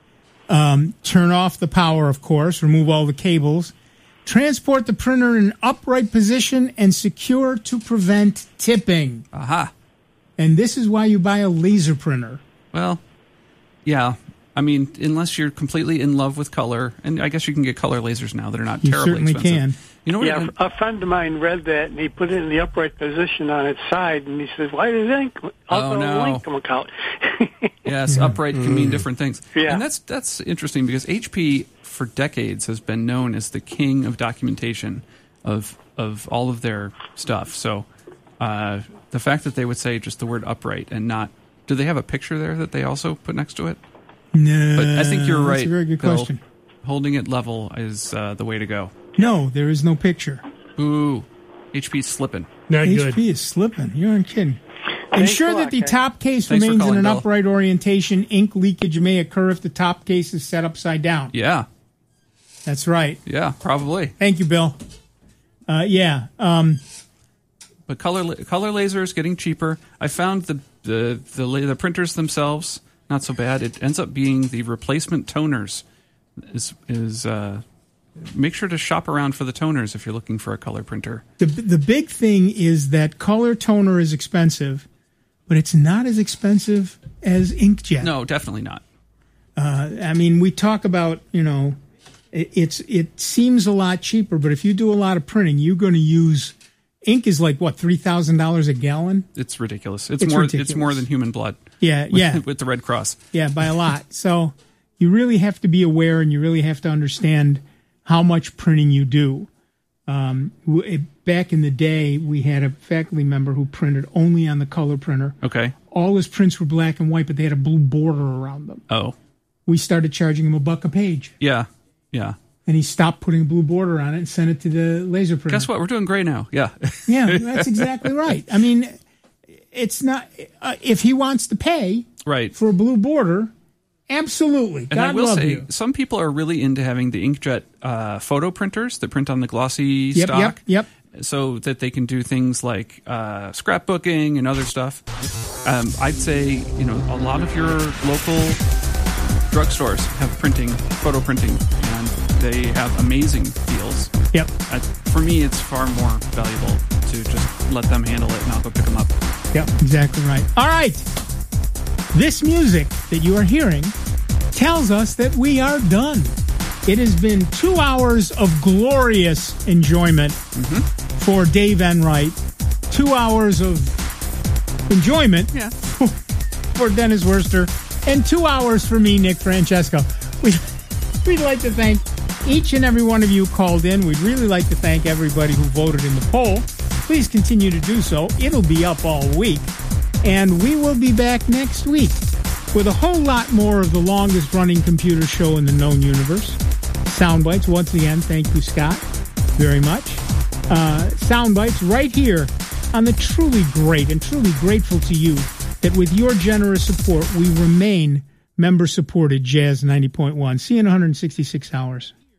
Turn off the power, of course. Remove all the cables. Transport the printer in an upright position and secure to prevent tipping. Aha. And this is why you buy a laser printer. Well, yeah. I mean, unless you're completely in love with color, and I guess you can get color lasers now that are not terribly certainly expensive. Can. You know what? Yeah, a friend of mine read that, and he put it in the upright position on its side, and he says, "Why does ink? Ink come out?" Yes, upright can mean different things. Yeah. And that's interesting because HP for decades has been known as the king of documentation of all of their stuff. So the fact that they would say just the word upright and not, do they have a picture there that they also put next to it? No, but I think you're right. That's a very good question. Holding it level is the way to go. No, there is no picture. Ooh, HP's slipping. Not HP good. is slipping. You aren't kidding. Thanks Ensure a lot, that the Ken. top case Thanks for remains in calling, an Bill. upright orientation. Ink leakage may occur if the top case is set upside down. Yeah. That's right. Yeah, probably. Thank you, Bill. But color lasers getting cheaper. I found the printers themselves not so bad. It ends up being the replacement toners. Make sure to shop around for the toners if you're looking for a color printer. The big thing is that color toner is expensive, but it's not as expensive as inkjet. No, definitely not. I mean, we talk about, it seems a lot cheaper, but if you do a lot of printing, you're going to use ink is like what, $3,000 a gallon? It's ridiculous. It's more than human blood. Yeah, with the Red Cross. Yeah, by a lot. So you really have to be aware, and you really have to understand how much printing you do. Back in the day, we had a faculty member who printed only on the color printer. Okay. All his prints were black and white, but they had a blue border around them. Oh. We started charging him $1 a page. Yeah. And he stopped putting a blue border on it and sent it to the laser printer. Guess what? We're doing great now. Yeah. Yeah, that's exactly right. I mean, it's not if he wants to pay for a blue border, absolutely. And I will say, you. some people are really into having the inkjet photo printers that print on the glossy stock. Yep. So that they can do things like scrapbooking and other stuff. I'd say, a lot of your local drugstores have photo printing, and they have amazing deals. Yep. For me, it's far more valuable to just let them handle it, and I'll go pick them up. Yep, exactly right. All right. This music that you are hearing tells us that we are done. It has been 2 hours of glorious enjoyment for Dave Enright. 2 hours of enjoyment for Dennis Wurster. And 2 hours for me, Nick Francesco. We'd like to thank each and every one of you who called in. We'd really like to thank everybody who voted in the poll. Please continue to do so. It'll be up all week. And we will be back next week with a whole lot more of the longest running computer show in the known universe. Soundbites, once again, thank you, Scott, very much. Soundbites right here on the truly great and truly grateful to you that with your generous support, we remain member-supported Jazz 90.1. See you in 166 hours.